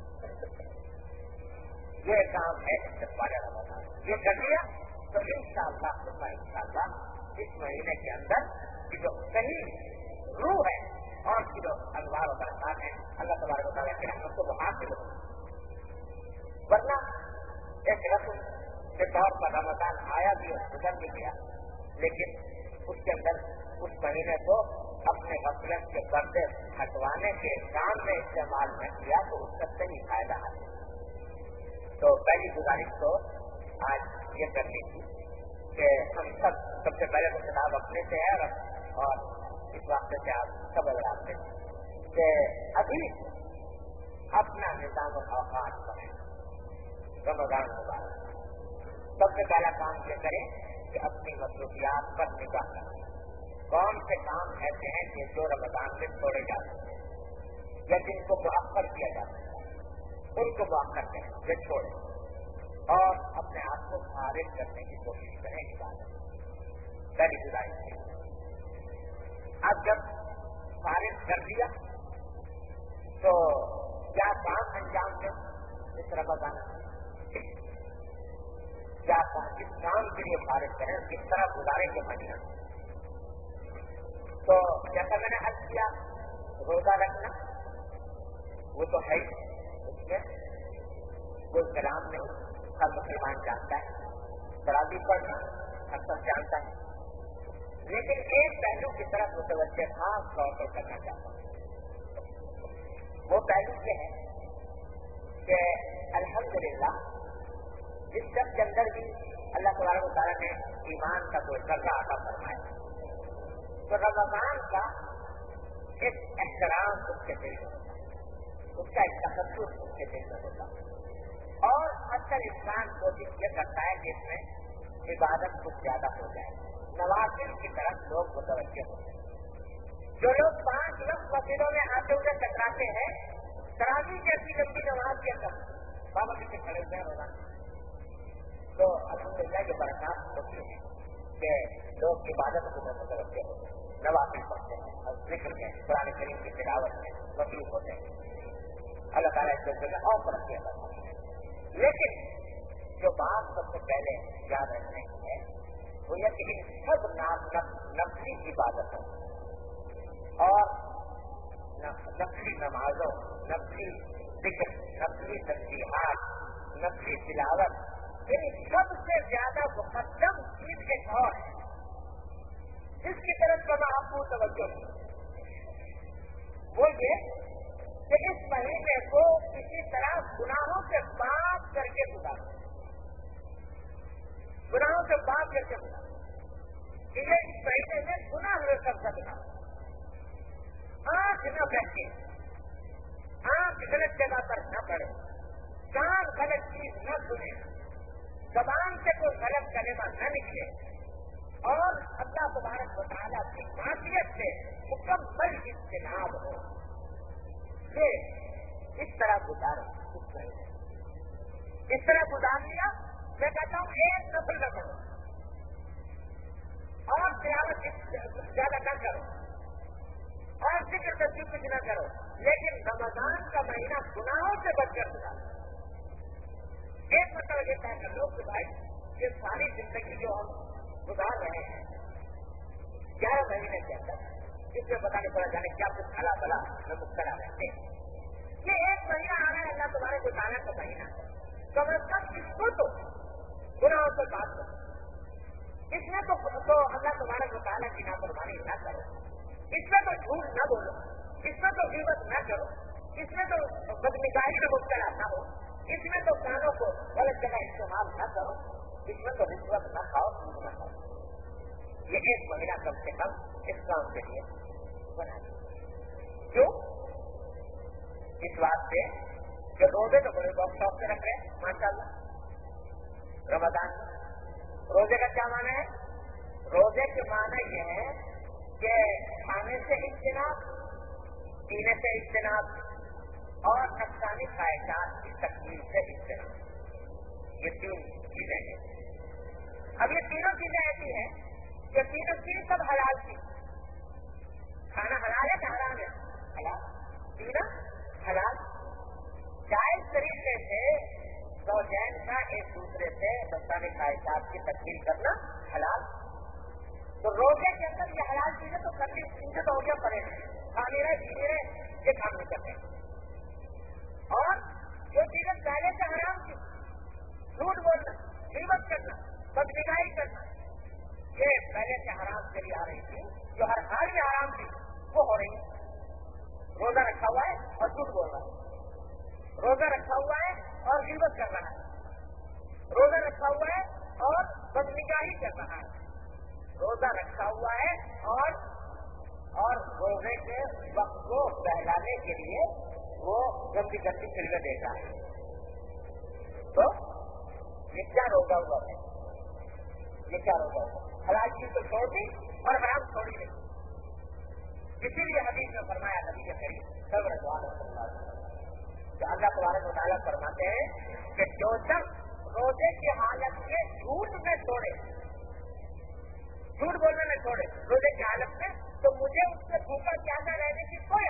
یہ کام ہے استقبال رمضان. یہ کر لیا تو انشاءاللہ انشاءاللہ اس مہینے کے اندر کی جو صحیح روح ہے اور کی جو انوار و برکات ہیں اللہ تبارک و تعالیٰ کی رحمت کو وہ حاصل ہو. ورنہ ایک رسم کے طور پر رمضان آیا بھی اور گزر بھی گیا، لیکن اس کے اندر اس مہینے کو اپنے غفلت کے پردے ہٹوانے کے کام میں استعمال نہ کیا تو اس کا صحیح فائدہ ہے. تو پہلی گزارش تو آج یہ کرنی تھی کہ ہم سب سب سے پہلے تو کتاب اپنے سے ہے اور اس واسطے سے آپ سب اگر آپ سے کہ ابھی اپنا نظام الاوقات بنائیں. رمضان مبارک سب سے پہلا کام یہ کریں کہ اپنی مصروفیات پر نگاہ کریں. کون سے کام ایسے ہیں کہ جو رمضان میں چھوڑے جا سکتے ہیں یا جن کو مؤخر کیا جا سکتا ہے ان کو مؤخر کریں یا چھوڑیں اور اپنے آپ کو فارغ کرنے کی کوشش کریں. عبادت پہلی گزارش کی. اب جب کر دیا تو کیا کام انجام دیں اس رمضان کیا کس کام کے لیے فارغ کریں کس طرح گزاریں گے مہینہ. تو جیسا میں نے عرض کیا روزہ رکھنا وہ تو ہے اس میں کوئی کلام نہیں ہر مسلمان جانتا ہے. تراویح پڑھنا اکثر جانتا ہے. لیکن ایک پہلو کی طرف متوجہ خاص طور پر کرنا چاہتا ہوں. وہ پہلو یہ ہے کہ الحمدللہ جس شخص کے اندر بھی اللہ تبارک و تعالیٰ نے ایمان کا کوئی ذرہ عطا فرمایا تو رمضان کا ایک احترام اس کے دل میں ہوتا ہے, اس کا ایک تقدس اس کے دل میں ہوتا ہے. اور اکثر انسان کوشش یہ کرتا ہے کہ اس میں عبادت کچھ زیادہ ہو جائے, نوافل کی طرف لوگ متوجہ ہوتے ہیں. جو لوگ پانچ وقت مسجدوں میں آتے ہوئے ٹکراتے ہیں تراویح جیسی لمبی نماز کے اندر پابندی سے کھڑے ہوئے روزانہ تو الحمدللہ یہ برکات ہوتی ہے کہ لوگ عبادت کو متوجہ ہوتے ہیں, نوافل پڑھتے ہیں اور ذکر میں قرآن کریم کی تلاوت میں مصروف ہوتے ہیں. اللہ تعالیٰ اس سلسلے میں اور ترقی عطا فرمائے. لیکن جو بات سب سے پہلے یاد رکھنے کی ہے وہ یہ کہ ان سب نفلی عبادتوں اور نفلی نمازوں, نفلی ذکر, نفلی تسبیحات, نفلی تلاوت, ان سب سے زیادہ مقدم چیز ایک اور ہے جس کی طرف کا آپ کو توجہ ہے. وہ یہ کہ اس مہینے کو کسی طرح گناہوں سے پاک کر کے گزارو, گناہوں سے پاک کر کے گزارو. یہ اس مہینے میں گناہ ہوئے سب کا گناہ, آنکھ نہ بیٹھے, آنکھ غلط جگہ پر نہ پڑے, کان غلط چیز نہ سنے, زبان سے کوئی غلط کلمہ نہ نکلے اور اللہ تبارک و تعالیٰ کی معصیت سے مکمل اجتناب ہو. یہ اس طرح گزارے, اس طرح گزار لیا. میں کہتا ہوں ایک نفل نہ کرو اور تلاوت زیادہ نہ کرو اور ذکر تسبیح کچھ نہ کرو, لیکن رمضان کا مہینہ گناہوں سے بچ کر گزارو. ایک مطلب یہ طے کر لو کہ بھائی یہ ساری زندگی جو ہم گزار رہے ہیں گیارہ مہینے کے اندر اس میں بتانے پڑا جانے کیا کچھ کھلا بلا میں مبتلا رہتے ہیں. یہ ایک مہینہ آ رہا ہے اللہ تمہارے کو جانا کا مہینہ, کم از کم اس کو تو گناہوں سے بات کرو, اس میں تو اللہ تمہارے کو تعالیٰ کی نافرمانی نہ کرو, اس میں تو جھوٹ نہ بولو, اس میں تو غیبت نہ کرو, اس میں تو بدنگاہی میں مبتلا نہ ہو, اس میں تو کانوں کو غلط جگہ استعمال نہ کرو, اس میں تو رشوت نہ کھاؤ, سود نہ کھاؤ. یہ ایک مہینہ کم سے کم اس کام کے لیے بنا دیں. کیوں؟ اس بات سے کہ روزے تو بڑے بہت شوق سے رکھ رہے ہیں ماشاء اللہ. رمضان روزے کا کیا معنی ہے؟ روزے کے معنی یہ ہے کہ کھانے سے اجتناب, پینے سے اجتناب اور نقصانی خواہشات کی تکمیل سے اجتناب. یہ تین چیزیں ہیں. اب یہ تینوں چیزیں ایسی ہیں کہ تینوں چیز سب حلال تھی. کھانا حلال ہے کہ حرام ہے؟ حلال. پینا حلال. جائز طریقے سے زوجین کا ایک دوسرے سے نقصانی خواہشات کی تکمیل کرنا حلال. تو روزے کے اندر یہ حلال چیزیں تو کرنی چیزیں تو ہو گیا پڑے گی, کھانے رہے پینے رہے یہ کام نہیں کرتے. اور جو چیزیں پہلے سے حرام تھی, جھوٹ بولنا, غیبت کرنا, بدنگاہی کرنا, یہ پہلے سے حرام چلی آ رہی تھی, جو ہر حال میں حرام تھی وہ ہو رہی ہے. روزہ رکھا ہوا ہے اور جھوٹ بول رہا ہے, روزہ رکھا ہوا ہے اور غیبت کر رہا ہے, روزہ رکھا ہوا ہے اور بدنگاہی کر رہا ہے, روزہ رکھا ہوا ہے اور اور روزے کے وقت کو بہلانے کے لیے وہ گندی گندی فلمیں دیکھا ہے. تو یہ کیا روزہ ہوا ہے؟ یہ کیا روزہ ہوا؟ حلال چیز تو چھوڑ دی اور حرام چھوڑی نہیں. اسی لیے حدیث میں فرمایا نبی کے قریب سب رضوان اللہ کہ اللہ تبارک و تعالیٰ فرماتے ہیں کہ جو شخص روزے کی حالت میں جھوٹ میں چھوڑے, جھوٹ بولنے میں چھوڑے روزے کی حالت میں, تو مجھے اس سے بھوکا پیاسا رہنے کی کوئی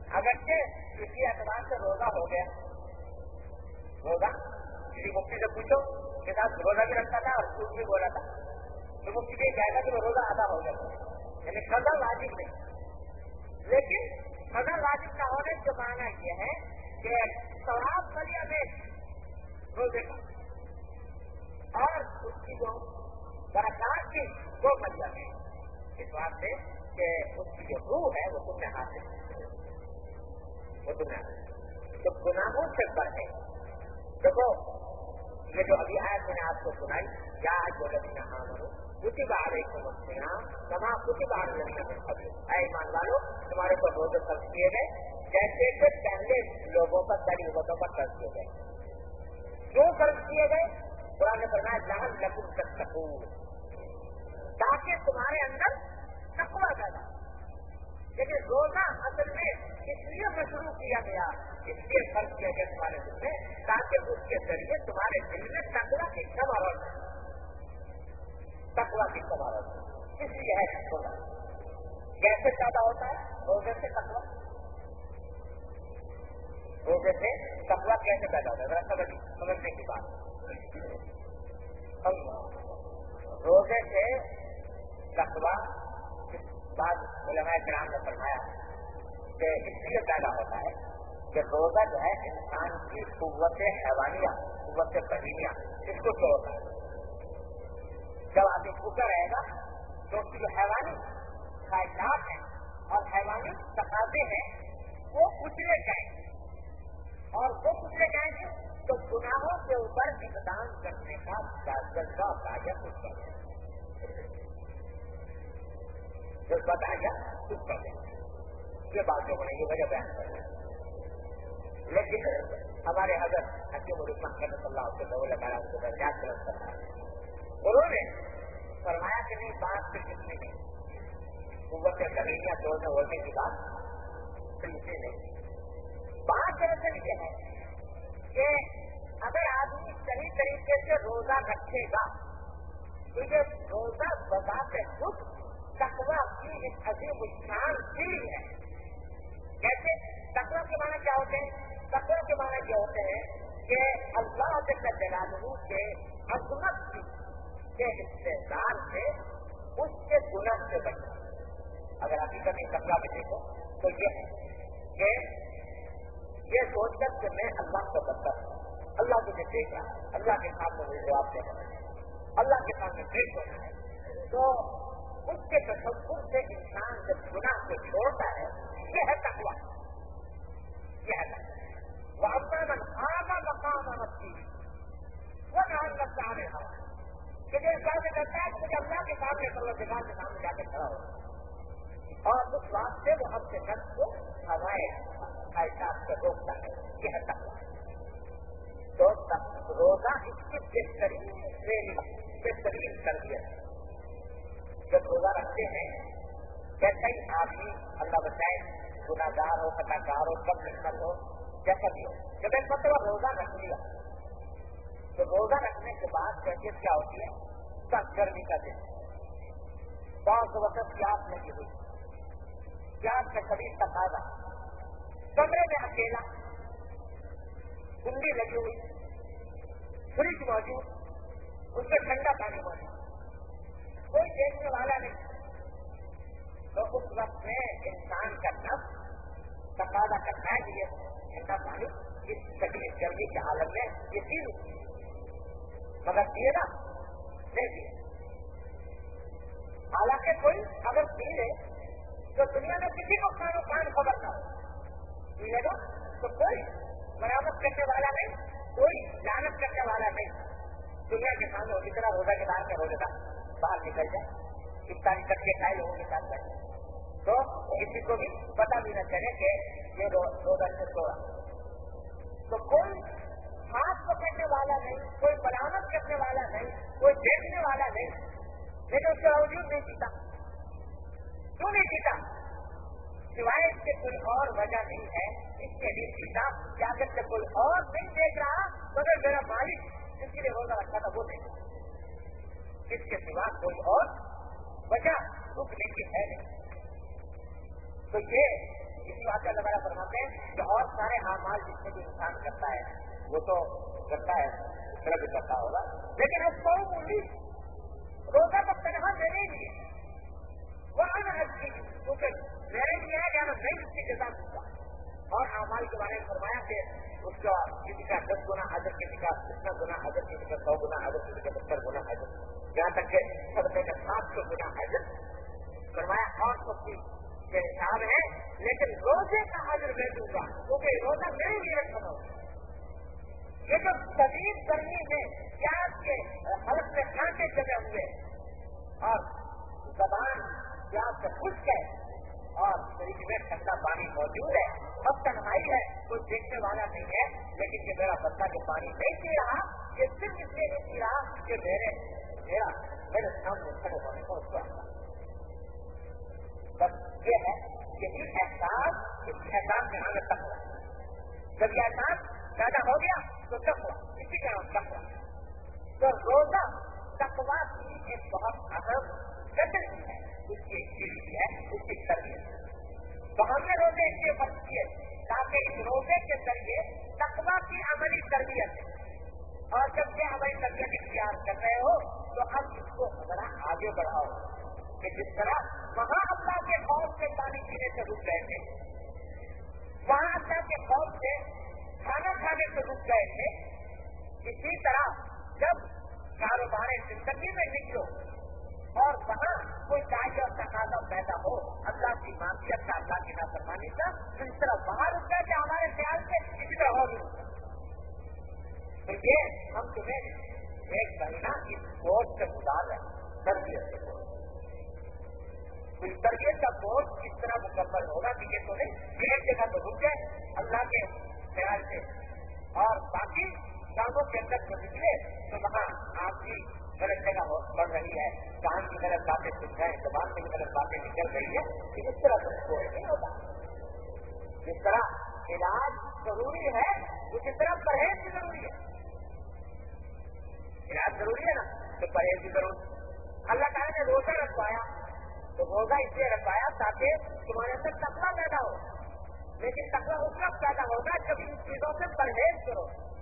अगरचे इसी एतबार से रोजा हो गया, रोजा किसी मुफ्ती से पूछो कि साथ रोजा भी रखता था और सूद भी बोला था, तो मुफ्ती ये कहेगा कि वो रोजा आधा हो गया, यानी सजा वाजिब नहीं। लेकिन सजा वाजिब का होने से माना यह है कि सवाब बलिया में रोजे का और उसकी जो बरकत थी वो बलिया में, इस बात से कि उसकी जो रूह है वो तुमने हासिल वो तुमने तो गुनाहों से बढ़े। देखो ये जो अभी आयत मैंने आपको सुनाई, क्या जो लड़कियां आमनो कुतिबा अलैकुम अस्सियाम कमा कुतिबा अलल लज़ीना मिन क़ब्लिकुम, ऐ ईमान वालों तुम्हारे ऊपर रोजे फर्ज किए गए जैसे कि पहले लोगों पर पहली उम्मतों पर फर्ज किए गए। क्यों फर्ज किए गए? कुरान ने फरमाया लअल्लकुम तत्तकून, ताकि तुम्हारे अंदर तकवा पैदा। लेकिन रोजा असल में इसलिए मशरू किया गया, इसलिए फर्ज किया गया तुम्हारे दिल में, ताकि उसके जरिए तुम्हारे दिल में तकवा की कमारत तकवा की कमारत इसलिए है रोजा। कैसे पैदा होता है? रोजे से तकवा। रोजे से तकवा कैसे पैदा होता है? जरा समझ समझने की बात। रोजे से तकवा बाद उलमाए किराम ने फरमाया कि इसलिए पैदा होता है कि रोजा जो है इंसान की कुव्वत हैवानिया, कुव्वत बदीनिया, इसको तोड़ता है। जब आदमी भूखा रहेगा तो उसकी जो हैवानी ख्वाहिशात हैं और हैवानी तकाजे हैं वो कुचले जाएंगे, और वो कुचले जाएंगे तो गुनाहों के ऊपर इक़दाम करने का जज्बा ताजा कुछ कर जज्बा ताजा कुछ कर ये बातें होने की वजह बयान कर रहे हैं। लेकिन हमारे हज़रत हकीम उल इस्लाम सल्लल्लाहु अलैहि वसल्लम के दर्जात बुलंद करना उन्होंने फरमाया कि नहीं, बात से कितनी नहीं, कुव्वत कमीनियां तोड़ने होने की बात बिल्कुल नहीं। बात दरअसल ये है कि अगर आदमी सही तरीके से रोजा रखेगा तो ये रोजा बजाते खुद तकवा की एक अजीब शान चीज है। कैसे? तकवा के माने क्या होते हैं? तकवा के माने क्या होते हैं कि अल्लाह जल्ल जलालहू के अज़मत की के इस्तेज़ार से उसके गुनाह से बचना। अगर हकीकत में तकवा में देखो तो ये है कि ये सोचकर कि मैं अल्लाह को बता अल्लाह मुझे देख रहा है, अल्लाह के सामने मुझे जवाब देना है, अल्लाह के सामने पेश होना है, तो उसके तसव्वुर से इंसान जब गुनाह को छोड़ता है, ये है तकवा। यह है वो अम्मा मन आमा मकाम नफ्सी वो नाम नफ्सा में हवा कि जो इंसान से करता है तो मुझे अल्लाह के सामने परवरदिगार के सामने जाकर खड़ा हो और उस बात से वो अपने नफ्स को हवाए ख्वाहिशात से रोकता है। यह है तकवा। तो रोजा इसकी बेहतरीन ट्रेनिंग, बेहतरीन तरबियत है। जब रोजा रखते हैं जैसा ही आदमी अल्लाह बताए गुनाहगार हो, खताकार हो, कम निकल हो, जैसा भी हो, जब एक मतलब रोजा रख लिया तो रोजा रखने के बाद कैफियत क्या होती है? सब गर्मी का दिन, बहुत वक्त प्यास नहीं हुई, प्यास का शरीर तकाजा, कमरे में अकेला, कुंडी लगी हुई, फ्रिज मौजूद, उसमें ठंडा पानी मौजूद, कोई देखने वाला नहीं, तो उस वक्त में इंसान का नफ्स तकाजा करता है कि ये ठंडा पानी इस तकलीफ गर्मी के आलम में ये पी लूं, मगर पिए ना नहीं पिए। हालांकि कोई अगर पी ले तो दुनिया में किसी को खानो खान खबर ना हो, पी लेगा तो कोई मरामत करने वाला नहीं, कोई लानत करने वाला नहीं। दुनिया के सामने जितना रोजा के बाद में रोजा बाहर निकल जाए, इफ्तारी करके खाए लोगों के साथ बैठे, तो किसी को भी पता भी न चले कि ये रोजा से तोड़ा। तो कोई हाथ पकड़ने वाला नहीं, कोई मरामत करने वाला नहीं, कोई देखने वाला नहीं, लेकिन उसके बावजूद नहीं जीता। क्यों नहीं जीता? सिवाय इसके कोई और वजह नहीं है, इसके लिए जीता क्या करके कोई और नहीं देख रहा, मगर मेरा मालिक जिसके लिए रोजा रखा था वो देख, इसके सिवा कोई और वजह रुकने की है नहीं। तो ये इसी बात का दोबारा फरमा अमाल जितने भी इंसान करता है वो तो करता है, इस तरह भी करता होगा, लेकिन अब सौ मूली रोजा तो तनहा मेरे लिए वो अनहद की, क्योंकि मेरे लिए है कि मैं नहीं उसकी जजा दूंगा। और अमाल के बारे में फरमाया कि उसका किसी का दस गुना अदर, किसी का इतना गुना अदर, किसी का सौ गुना अदर, किसी का सत्तर गुना अदर, यहाँ तक के सबसे का सात सौ गुना अदर फरमाया। और सब चीज के हिसाब है, लेकिन रोजे का अदर मैं दूंगा क्योंकि रोजा मेरे लिए रखा होगा। ये तो शदीद गर्मी में प्याज के हल्क में कांटे जमे हुए और जबान प्याज से खुश है और शरीर में ठंडा पानी मौजूद है, अब तन्हाई है, कोई देखने वाला नहीं है, लेकिन ये मेरा बंदा जो पानी नहीं पी रहा, ये सिर्फ इसलिए नहीं पी रहा कि मेरे मेरा मेरे सामने खड़े होने को उसको बस ये है, यही एहसास इस एहसास में हमें तक हुआ। जब यह एहसास पैदा हो गया तो तकवा, इसी का नाम तकवा। तो रोजा तकवा की एक बहुत अहम गठन है, उसकी एक चीज है, उसकी तरबियत। तो हमने रोजे इसलिए बंद किए ताकि इस रोजे के जरिए तकवा की अमली तरबियत है। और जब ये अमली तरबियत इख्तियार कर रहे हो तो अब इसको जरा आगे बढ़ाओ कि जिस तरह वहां अल्लाह के खौफ से पानी पीने से रुक गए थे, वहां अल्लाह के खौफ से खाना खाने से रुक गए थे, इसी तरह जब कारोबार जिंदगी में निकलो और वहां कोई चाहिए और तकाजा पैदा हो अल्लाह की मानसियत का, अल्लाह की नाफरमानी का, तो इस तरह वहां रुक गए कि हमारे ख्याल से इस तरह हो नहीं। तो ये हम तुम्हें एक महीना इस कोर्स से गुजार रहे हैं, तरबियत से कोर्स। तो इस तरबियत का कोर्स किस तरह मुकम्मल होगा कि ये तो नहीं एक जगह तो रुक गए अल्लाह के ख्याल से और बाकी कामों के अंदर जो निकले तो वहां आपकी गलत जगह बढ़ रही है, कान की गलत बातें सुन रहे हैं, जबान की गलत बातें निकल रही है, कि इस तरह से कोई नहीं होता। जिस तरह इलाज जरूरी है उसी तरह परहेज भी जरूरी है। इलाज जरूरी है ना, तो परहेज भी जरूरी। अल्लाह ताला ने रोजा रखवाया तो रोजा इसलिए रखवाया ताकि तुम्हारे अंदर तकवा पैदा हो, लेकिन तकवा उस वक्त पैदा होगा जब इन चीजों से परहेज करो।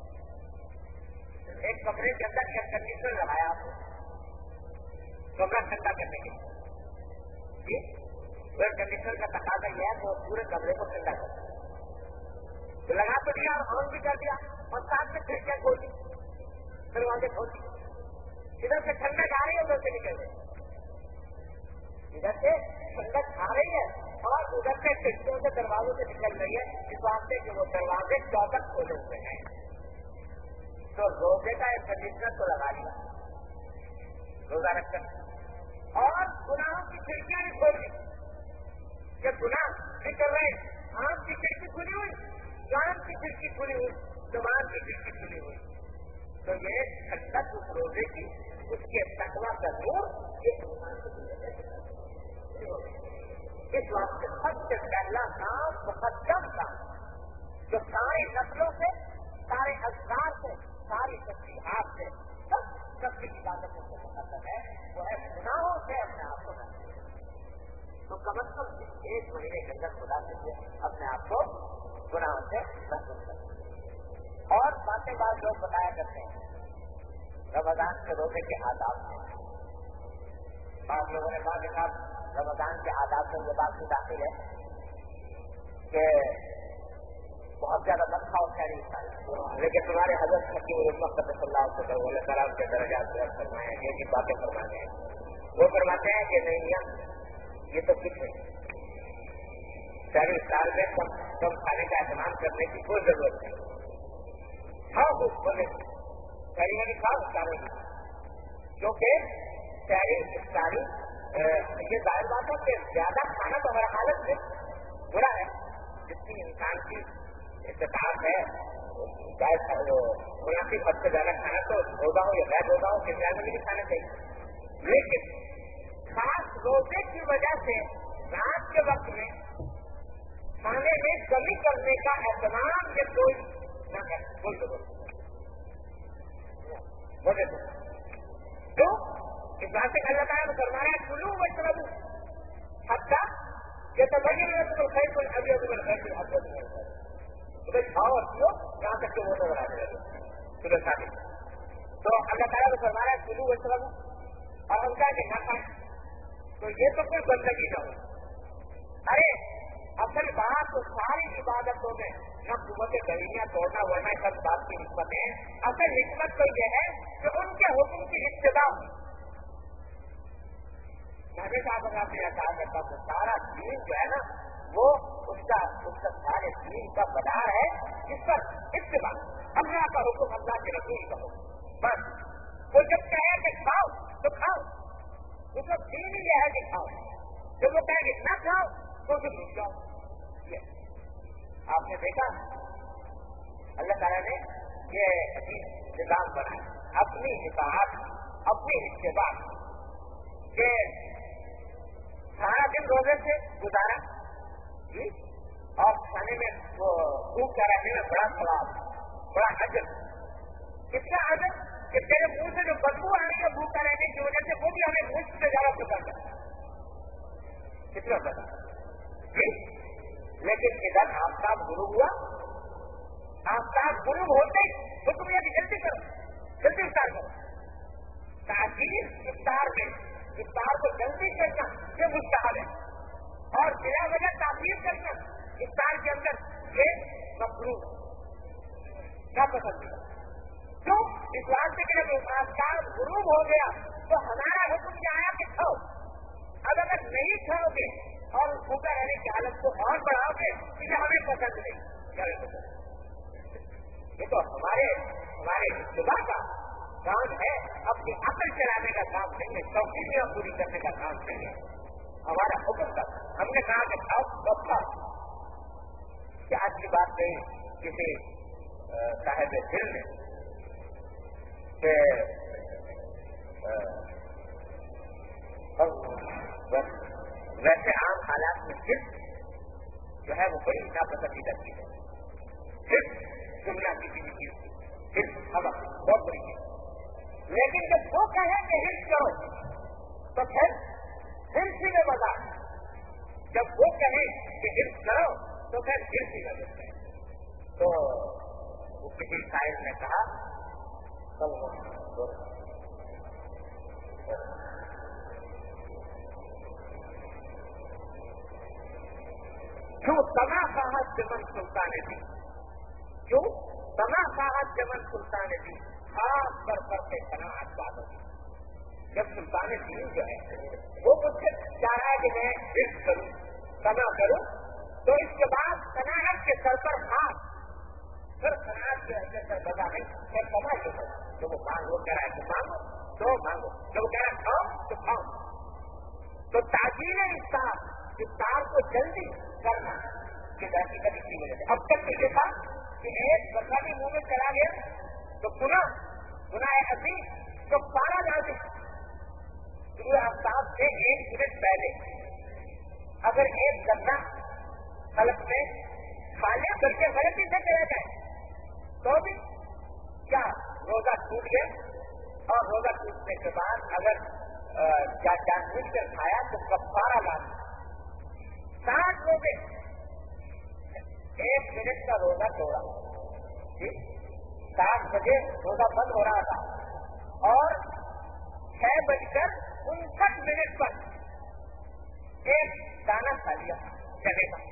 एक कमरे के अंदर एयर कंडीशनर लगाया आपको कमरा ठंडा करने के लिए, एयर कंडीशनर का तकाजा यह है तो पूरे कमरे को ठंडा कर तो लगा तो दिया और ऑन भी कर दिया और साथ में खिड़कियां खोल दी, दरवाजे खोल दी, इधर से ठंडक आ रही है उधर से निकल रही, इधर से ठंडक आ रही है और उधर से खिड़कियों से दरवाजों से निकल रही है, इस वास्ते कि वो दरवाजे चौबक खोले हुए हैं। तो रोजे का एक कंडीशनर तो लगा दिया रोजा रखकर और गुनाहों की खिड़कियां भी खोल दी, जब गुनाह भी कर रहे आंख की खिड़की खुली हुई, कान की खिड़की खुली हुई, जबान की खिड़की खुली हुई, तो ये ठंडक उस रोजे की, उसके तकवा का नूर इस वास्ते सबसे पहला काम मुकद्दम था जो सारी नस्लों से, सारे अज़कार से, सारी तस्बीहात से, सब सबकी इबादत से मुकद्दम है, वो है गुनाहों से अपने आप को बचाना। तो कम अज कम एक महीने के अंदर खुदा से अपने आप को गुनाहों से महफूज करना। और बातें बात लोग बताया करते हैं रमजान के रोजे के आदाब हैं, आप लोगों ने कहा कि साहब रमजान के आदाब में ये बात भी दाखिल है कि बहुत ज्यादा मत खाओ खैरी खाए, लेकिन तुम्हारे हजरत हकीम सल्लल्लाहु के दर्जात फरमाए हैं, ये बातें फरमाते हैं, वो फरमाते हैं कि नहीं या ये तो कुछ नहीं, शहरी साल में कम कम खाने का एहतमाम करने की कोई जरूरत नहीं, खाओ कुछ बोले शहरी में भी खाओ सारे भी, क्योंकि शहरी सारी ये जाहिर बात है कि ज्यादा खाना तो हर हालत में बुरा है, जितनी इंसान की इस्तेताब है मुनासिब हद से ज्यादा खाना तो रोजा हो या गैर रोजा हो किसी में भी खाना चाहिए, लेकिन खास रोजे की वजह से रात के वक्त में खाने में कमी करने का एहतमाम ये कोई न है, बोल दो बोले तो इस बात से अल्लाह ताला ने फरमाया कुलू वशरबू हत्ता यतबय्यन लकुम अल-खयत अल-अbyad मिन अल-खयत अल-असवद मिन अल-फजर, तो भाई खाओ खाओ और पियो, यहाँ तक के वो तो बनाने लगे सुबह शादी। तो अल्लाह ताला को फरमाया कुलू वशरबू, और हम कहा कि न खाएं, तो ये तो कोई बंदगी न हो। अरे असल बात तो सारी इबादतों में न कुवत गलियां तोड़ना वरना सब बात की हिकमत है। असल हिकमत तो यह है कि उनके हुक्म की इत्तिबा। मैंने कहा आपने यह कहा करता तो सारा दीन जो है ना वो उसका उसका सारे दीन का बदार है जिस पर इत्तिबा, अल्लाह का हुक्म, अल्लाह के रसूल का हुक्म। बस वो जब कहे कि खाओ तो खाओ, उसका दीन ही यह है कि खाओ। जब वो कहे कि न खाओ तो फिर रुक जाओ। ये आपने देखा अल्लाह ताला ने ये अजीब निजाम बनाया, अपनी इताअत, अपनी इत्तिबा के सारा दिन रोजे से गुजारा और खाने में वो भूख का रहने में बड़ा सवाब, बड़ा अजर। कितना अजर कि तेरे मुंह से जो बदबू आने का भूखा रहने की वजह से वो भी हमें भूख से ज्यादा पसंद है। कितना पसंद। लेकिन इधर आफ्ताब गुरु हुआ, आफ्ताब गुरु होते तो तुम यदि जल्दी करो, जल्दी इफ्तार करो। ताकीर इफ्तार में, इफ्तार को जल्दी करना ये मुस्तहब है, और बिना वजह ताकीर करना इफ्तार के अंदर ये मकरूह क्या पसंद है। क्यों? इस वास्ते के जब आफ्ताब गुरूब हो गया तो हमारा हुक्म क्या आया कि खाओ। अब अगर नहीं खाओगे और भूखा रहने की हालत को और बढ़ाओगे तो ये हमें पसंद नहीं, क्या पसंद। ये तो हमारे हमारे सुबह का काम है, अपनी अकल चलाने का काम नहीं है, तौकीफियां पूरी करने का काम नहीं है। हमारा हुक्म था, हमने कहा कि खाओ तो खाओ। क्या आज की बात नहीं, किसी साहिब दिल ने कि वैसे आम हालात में सिर्फ जो है वो बड़ी नापसंदीदा चीज है, सिर्फ दुनिया की किसी चीज की सिर्फ हवा बहुत बड़ी चीज। लेकिन जब वो कहे कि हिर्स करो तो फिर हिर्स ही में मजा। जब वो कहे कि हिर्स करो तो फिर हिर्स ही में मजा। तो किसी शायर ने कहा क्यों तना साहब जमन सुल्तान दी, क्यों तना साहब जमन सुल्तान दी, खास पर करते कनात बातों की। जब सुल्तान दीन जो है वो मुझसे चाह रहा है कि मैं हिर्स करूं, तना करूं, तो इसके बाद कनात के सर पर खास, फिर कनात के अंदर बजा नहीं, फिर कमा के करो। तो वो मांग वो कह रहा है तो मांगो, तो मांगो, जब वो कह रहा है खाओ तो खाओ। तो ताजील इफ्तार, इफ्तार को जल्दी करना कि जाती कभी की वजह से। अब तक तो देखा कि एक बच्चा भी मुंह में चला गया तो पुनः गुनाह अभी तो पारा लाजिम। सूर्य आफ्ताब से एक मिनट पहले अगर एक गन्ना हलक में खाने करके गलती से चला जाए तो भी क्या रोजा टूट गया, और रोजा टूटने के बाद अगर जानबूझ कर खाया तो कफ्फारा लाजिम। सात रोजे, एक मिनट का रोजा तोड़ा, सात बजे रोजा बंद हो रहा था और छह बजकर उनसठ मिनट पर एक दाना खा लिया चने का,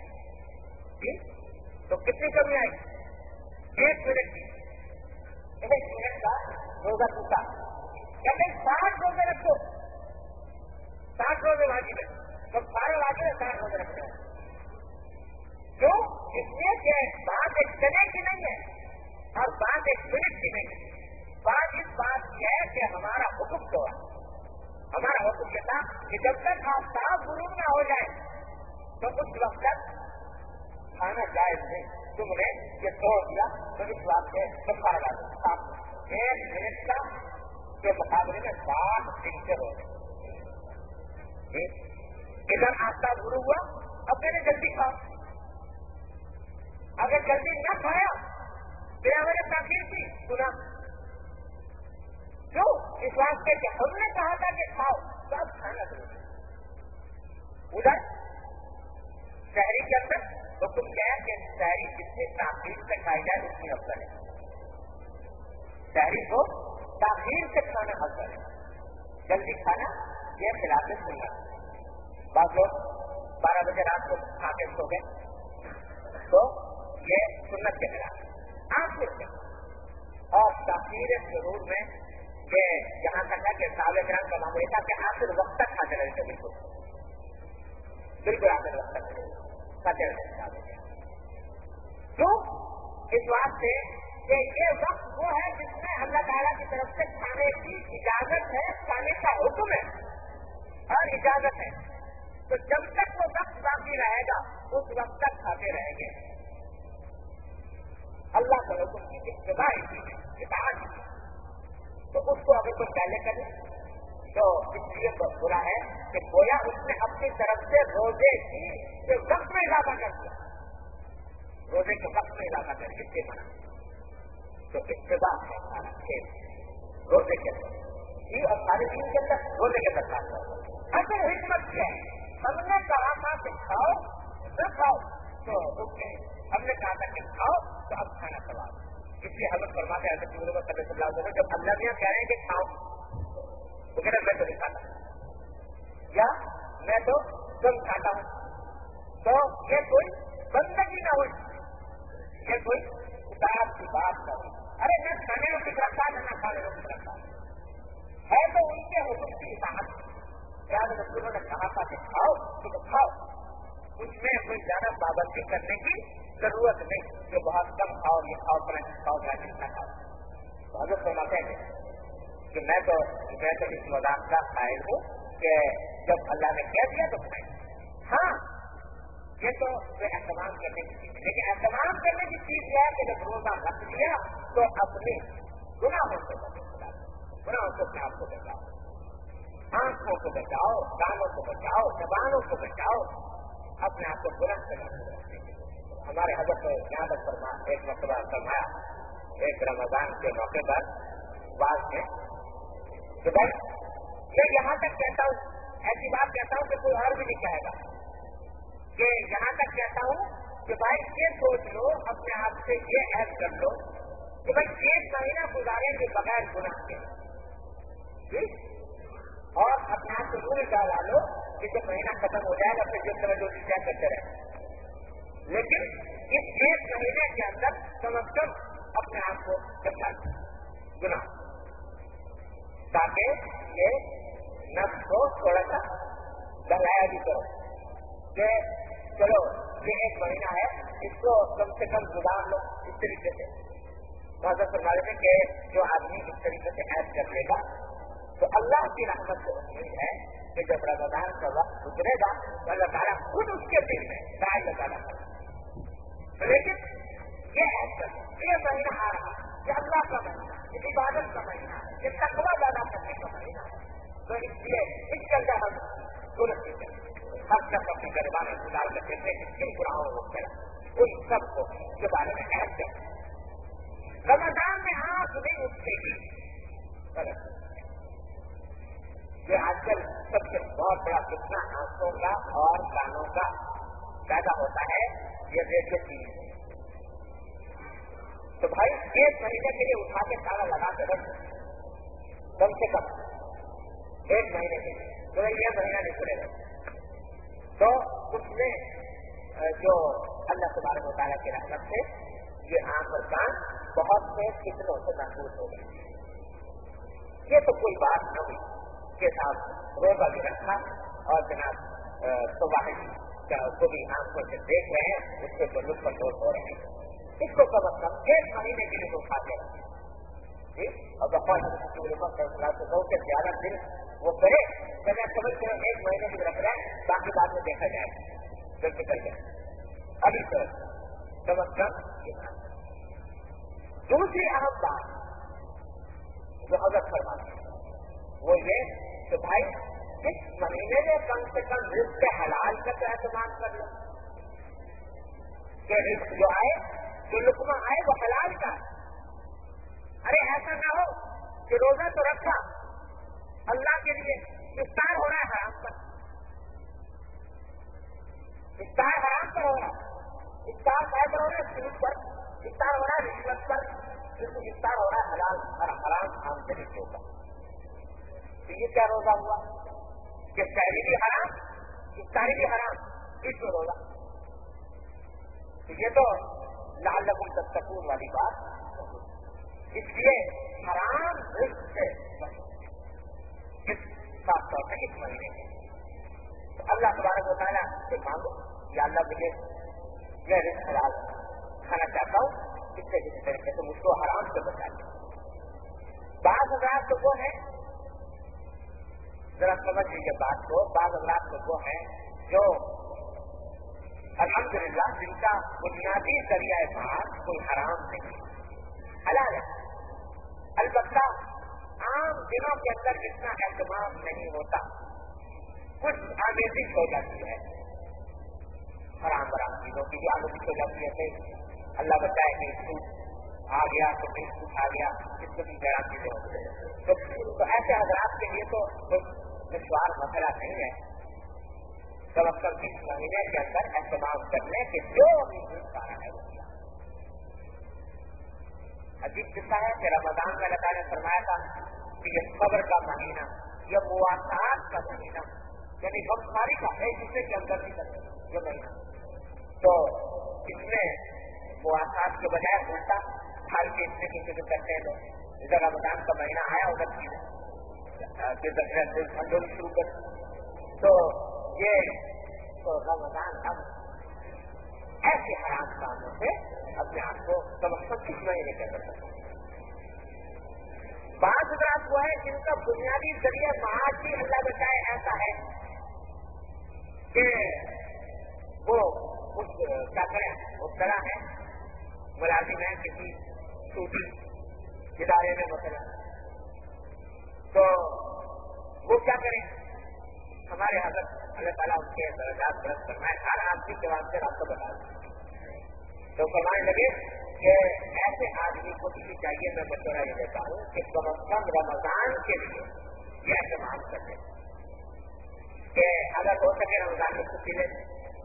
तो कितनी कमी आई? एक मिनट की, एक मिनट का रोजा टूटा। कहते साठ रोजे रखो, साठ रोजे वाजिब है, तो सारे वाजिब है साठ रोजे रखते हैं। क्यों? इसलिए कि बात एक चने की नहीं है और बात एक मिनट की नहीं है। बात इस बात की है कि हमारा हुक्म तो है, हमारा हुक्म कहता कि जब तक आफ्ताब गुरूब ना हो जाए तो उस वक्त तक खाना जायज नहीं। तुमने ये तोड़ दिया तो इस बात से कफ्फारा लगा दो। एक मिनट का के मुकाबले में सात दिन से हो गए। इधर आफ्ताब गुरूब हुआ, अब मैंने जल्दी खाओ, अगर जल्दी न खाया तो मैंने ताकीर की सुना। क्यों? इस वास्ते कि हमने कहा था कि खाओ तो अब खाना जरूरी। उधर शहरी के अंदर हुक्म क्या है कि शहरी जितनी ताखीर से खाई जाए उतनी अफसर है। शहरी को ताखीर से खाना अफसर है, जल्दी खाना ये खिलाफ सुन्नत। बात लोग बारह बजे रात को खा के सो गए तो ये सुन्नत के खिलाफ आखिर से। और ताखीर जरूर में ये जहां तक है कि साहब किराम का मामला था कि आखिर वक्त तक खाते रहे थे, बिल्कुल बिल्कुल आखिर वक्त तक खाते रहे। क्यों? इस बात से कि ये वक्त वो है जिसमें अल्लाह ताला की तरफ से खाने की इजाजत है, खाने का हुक्म है और इजाजत है। तो जब तक वो वक्त बाकी रहेगा उस वक्त तक खाते रहेंगे। अल्लाह का हुक्म की इत्तिबा कीजिए, इताअत कीजिए। तो उसको अगर कोई पहले करे तो इसलिए बुरा है कि गोया उसने अपनी तरफ से रोजे की जो वक्त में इजाफा कर दिया, रोजे के वक्त में इजाफा कर इसके मना। तो इत्तिबा है सारा खेल रोजे के अंदर ही और सारे दिन के अंदर रोजे के अंदर खाते हैं। असल हिकमत क्या है? हमने कहा था कि खाओ न खाओ तो ओके, हमने कहा था कि खाओ तो अब खाना सवाल। इसलिए हम फरमाते हैं जब अल्लाह मियां कह रहे हैं कि खाओ तो कहना मैं तो नहीं खाता या मैं तो कम खाता हूं, तो ये कोई बंदगी ना हुई, ये कोई उतार की बात ना हुई। अरे मैं खाने को बिगड़ता है ना खाने को बिगड़ता है तो उनके हुक्म की इताअत। याद रसूलों ने कहा था कि खाओ तो खाओ, उसमें कोई ज्यादा पाबंदी करने की जरूरत नहीं कि बहुत कम खाओ, ये खाओ फ्रेंच खाओ फ्रेंच ना खाओ। तो हजरत फरमाते हैं कि मैं तो मैं तो इस मजाक का कायल हूँ कि जब अल्लाह ने कह दिया तो खाएं। हाँ ये तो एहतमाम करने की चीज है, लेकिन एहतमाम करने की चीज यह है कि जब रोजा रख लिया तो अपने गुनाहों से बचो, गुनाहों से अपने आप को बचाओ, आंखों को बचाओ, कानों को बचाओ, जबानों को बचाओ, अपने आप को गुनाह से बचाओ। हमारे हजरत यहाँ तक फरमा एक मसला फरमाया एक रमजान के मौके पर बात में कि भाई मैं यहाँ तक कहता हूँ, ऐसी बात कहता हूँ कि कोई और भी नहीं कहेगा, कि यहाँ तक कहता हूँ कि भाई ये सोच लो, अपने आप से ये ऐड कर लो कि भाई एक महीना गुजारेंगे बगैर गुनाह के, और अपने आप को रूल डाला लो कि जब महीना खत्म हो जाएगा फिर जिस तरह जो चीजें करते रहे। लेकिन इस एक महीने के अंदर कम अज कम अपने आप को बचा गुनाह, ताकि ये नफ्स को थोड़ा सा बहलाया भी करो कि चलो ये एक महीना है, इसको कम से कम गुजार लो इस तरीके से। तो फरमाते हैं कि जो आदमी इस तरीके से ऐड कर लेगा तो अल्लाह की रहमत से उम्मीद है कि जब रमजान का वक्त गुजरेगा तो अल्लाह ताला खुद उसके दिल में दायर लगाना पड़ेगा। लेकिन ये ऐसा ये महीना आ रहा है, ये अल्लाह का महीना, ये इबादत का महीना है, ये तकवा ज्यादा करने का महीना है, तो इसलिए इसके अंदर हम दुरुस्त करें, हर शख्स अपने गरीबान गुजार कर देते हैं किन गुनाहों को करें, उन सबको के बारे में ऐड करें। रमजान में आंख नहीं उठेगी, ये आजकल सबसे बहुत बड़ा कितना आंखों का और कानों का पैदा होता है, ये रेडियो टीवी। तो भाई एक महीने के लिए उठा के ताला लगा के रख, कम से कम एक महीने के लिए, तो ये महीना नहीं खुलेगा। तो उसमें जो अल्लाह सुब्हानहू व तआला की रहमत से ये आंख और कान बहुत से कितनों से महफूज हो गए। ये तो कोई बात न हुई के साथ रोजा भी रखा और जनाब सुबह को भी आंखों से देख रहे हैं, उससे तो लुत्फ अंदोज हो रहे हैं। इसको कम अज कम एक महीने के लिए तो उठाते हैं और बहुत से ज्यादा दिन वो करे, तो मैं समझ कर एक महीने की रख रहे हैं, बाकी बाद में देखा जाए जब निकल जाए। अभी तो कम अज कम। दूसरी अहम बात जो हजरत फरमाते हैं वो ये कि भाई इस महीने में कम से कम रिस्क हलाल का तो एहतमाम कर लो कि रिस्क जो आए, जो लुकमा आए वो हलाल का। अरे ऐसा ना हो कि रोजा तो रखा अल्लाह के लिए, इफ्तार हो रहा है हराम पर, इफ्तार हराम पर हो रहा, खाया करो ना सूद पर, इफ्तार हो रहा है रिश्वत पर, बिल्कुल इफ्तार हो रहा है हलाल और हराम आमदनी का। तो ये क्या रोजा हुआ कि सहरी भी हराम, इफ्तारी भी हराम, इसमें रोजा। तो ये तो लअल्लकुम तत्तकून वाली बात। इसलिए हराम रिस्क से साफ तौर पर इस महीने में तो अल्लाह तबारक व तआला से मांगो या अल्लाह मुझे यह रिस्क हलाल खाना चाहता हूँ, इससे किसी तरीके से मुझको हराम से बचा दे। बात हजरात तो वो है, जरा समझ लीजिए बात को, बात हजरात तो वो है जो अल्हम्दुलिल्लाह जिनका बुनियादी जरिया बात कोई हराम नहीं, हलाल है। अलबत्ता आम दिनों के अंदर इतना एहतमाम नहीं होता, कुछ आमेजिश हो जाती है हराम हराम चीजों की, जो आमेजिश हो जाती है। अल्लाह बताए कि सूद आ गया तो फिर सूद आ गया, इसको भी बड़ा चीजें होती है। तो, तो ऐसे हजरात के लिए तो विश्वास मसला नहीं है, कम अज कम इस महीने के अंदर एहतमाम करने के जो भी सारा है वो किया। अजीब किस्सा है कि रमजान में अल्लाह ने फरमाया था कि ये सब्र का महीना, ये मुआसात का महीना, यानी गमखारी का एक दूसरे के अंदर नहीं करते ये महीना, तो इसमें मुआसात के बजाय उल्टा हर के इससे किसी को करते हैं लोग। इधर रमजान का महीना आया उधर चीजें आंदोलन शुरू कर, तो ये तो रमजान अब ऐसे हराम कामों से अपने आप को समझकर किस महीने कर सकते। बात हजरात वो है जिनका बुनियादी जरिया माज भी अल्लाह बचाए ऐसा है कि वो उस क्या करें, उस तरह है मुलाजिम है किसी सूफी इदारे में मतलब, तो वो क्या करें, हमारे हजरत अल्लाह ताला उनके दर्जात बुलंद फरमाए, हर आदमी के वास्ते रास्ता बता दें। तो फरमाने लगे कि ऐसे आदमी को भी चाहिए, मैं मशवरा ये देता हूँ कि कम अज कम रमजान के लिए यह एहतमाम कर ले कि अगर हो सके रमजान में छुट्टी ले,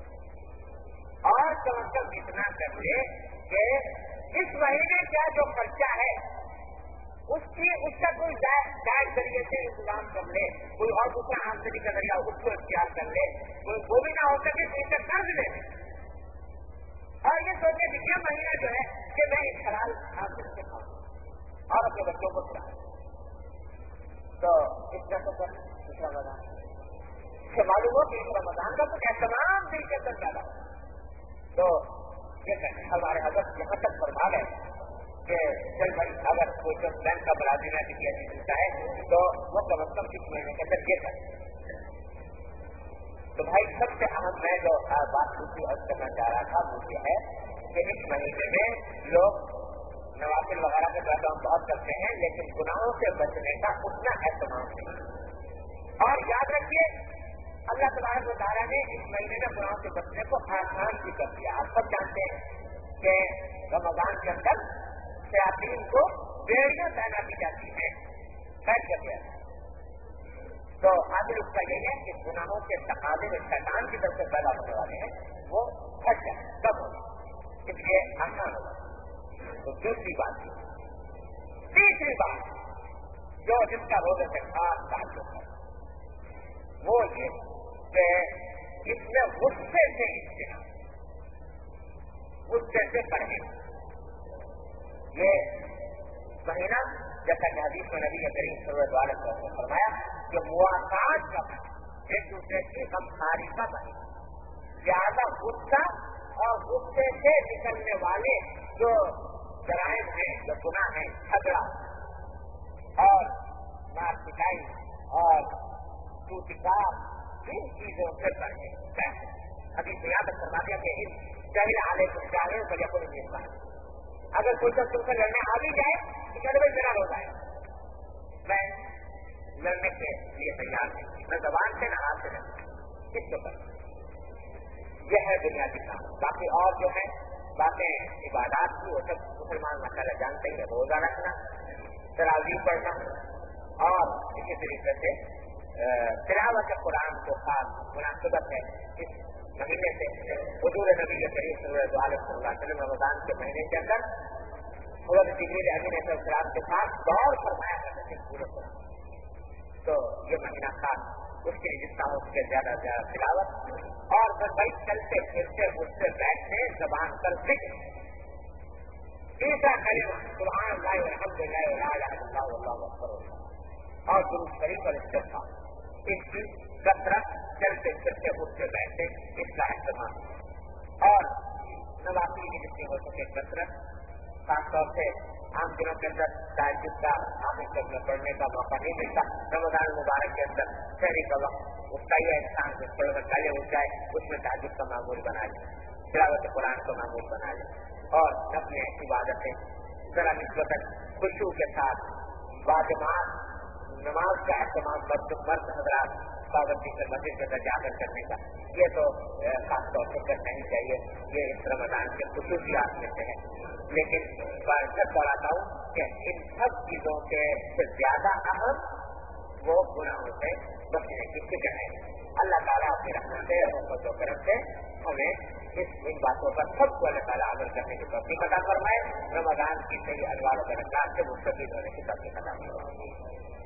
और कम अज कम इतना कर ले कि इस महीने का जो खर्चा है उसकी उसका कोई जायज जरिए से इंतजाम कर ले, कोई और दूसरा आमदनी का जरिया उसको इख्तियार कर ले, कोई वो भी ना हो सके तो इसे कर्ज ले, और ये सोचे कि यह महीना जो है कि मैं इस हलाल आमदनी से खाऊं और अपने बच्चों को खिलाऊं, तो इस तरह से कर इस रमजान से मालूम हो कि इस रमजान का कुछ एहतमाम दिल के अंदर पैदा हो। तो ये हमारे हजरत यहाँ तक फरमा गए कि चल भाई अगर कोई तो बैंक का मुलाजिम है किसी ऐसी मिलता है तो वो कम अज कम किस महीने के अंदर ये कर। तो भाई सबसे अहम मैं जो बात दूसरी अर्ज करना चाह रहा था वो ये है कि इस महीने में लोग नवाफिल वगैरह का काम बहुत करते हैं, लेकिन गुनाहों से बचने का उतना एहतमाम नहीं। और याद रखिए अल्लाह तबारक व तआला ने इस महीने में गुनाहों से बचने को आसान भी कर दिया। आप सब जानते हैं कि रमजान के अंदर शयातीन को बेड़ियां पैदा की जाती हैं, बैठ करके, तो हाजिर उसका यही है कि गुनाहों के तकाजे में शैतान की तरफ से पैदा होने वाले हैं वो हट जाए, कब होगा, इसलिए आसान होगा। तो दूसरी बात, तीसरी बात जो जिसका रोजे से खास ताल्लुक है वो ये कि इसमें गुस्से से इज्तिनाब, गुस्से से परहेज। ये महीना जैसा कि हदीस में नबी करीम सल्लल्लाहु अलैहि वसल्लम ने फरमाया कि मुआसात का महीना, एक दूसरे की गमखारी का महीना, ज्यादा गुस्सा और गुस्से से निकलने वाले जो जराइम हैं, जो गुनाह हैं, झगड़ा और मार पिटाई और टूटकार, इन चीजों से परहेज है। अभी यहाँ तक फरमा दिया कि इन जहिल आले को चाहे तो यह कोई नहीं, अगर कोई सब तुमसे लड़ने आ भी जाए तो कहते भाई मेरा रोजा है, मैं लड़ने के लिए तैयार नहीं, मैं जबान से ना हाथ से नहीं, किसके पर यह है दुनियावी काम। बाकी और जो है बातें इबादत की वो सब मुसलमान मसाला जानते हैं, रोजा रखना, तरावी पढ़ना और इसी तरीके से तिलावत कुरान को खास मुनासिबत है इस महीने से हुजूर नबी करीम सल्लल्लाहु अलैहि वसल्लम रमजान के महीने के अंदर हज़रत जिब्रील अलैहिस्सलाम के साथ दौर फरमाया करते थे पूरे पर। तो ये महीना खास, उसके लिए जितना हो सके ज्यादा से ज्यादा तिलावत और फिर भाई चलते फिरते उठते बैठते जबान पर जिक्र, तीसरा करीब सुभान अल्लाह अल्हम्दुलिल्लाह ला इलाहा इल्लल्लाह वल्लाहु अकबर और दुरूद शरीफ और इस्तिग़फ़ार। इसकी कसरत चलते फिरते उठते बैठते इसका इस्तेमाल और नवाफिल की जितनी हो सके कसरत, खासतौर से आम दिनों के अंदर तहज्जुद का हाफिज तक में पढ़ने का मौका नहीं मिलता। रमजान मुबारक के अंदर शहरी का वक्त उसका ही इंसान को थोड़ा पहले उठ जाए, उसमें तहज्जुद का मामूल बना ले, तिलावत कुरान का मामूल बना ले और अपने इबादतें जरा निस्बतन खुशू के साथ वाजमात नमाज का एहतमाम मर्द मर्द हजरात पाबंदी से मस्जिद के अंदर जाकर करने का, ये तो खास तौर से करना ही चाहिए। ये इस रमजान के खुसूसियात में से है। लेकिन मैं बताता हूँ कि इन सब चीजों के से ज्यादा अहम वो गुनाहों से बचने की फिक्र है। अल्लाह ताला अपनी रहमत से रहमत और करम से हमें इस इन बातों पर सबको अल्लाह ताला अमल करने की तौफीक अता फरमाए। रमजान की सही अनवार और बरकत से मुस्तफीद होने की तौफीक अता फरमाए।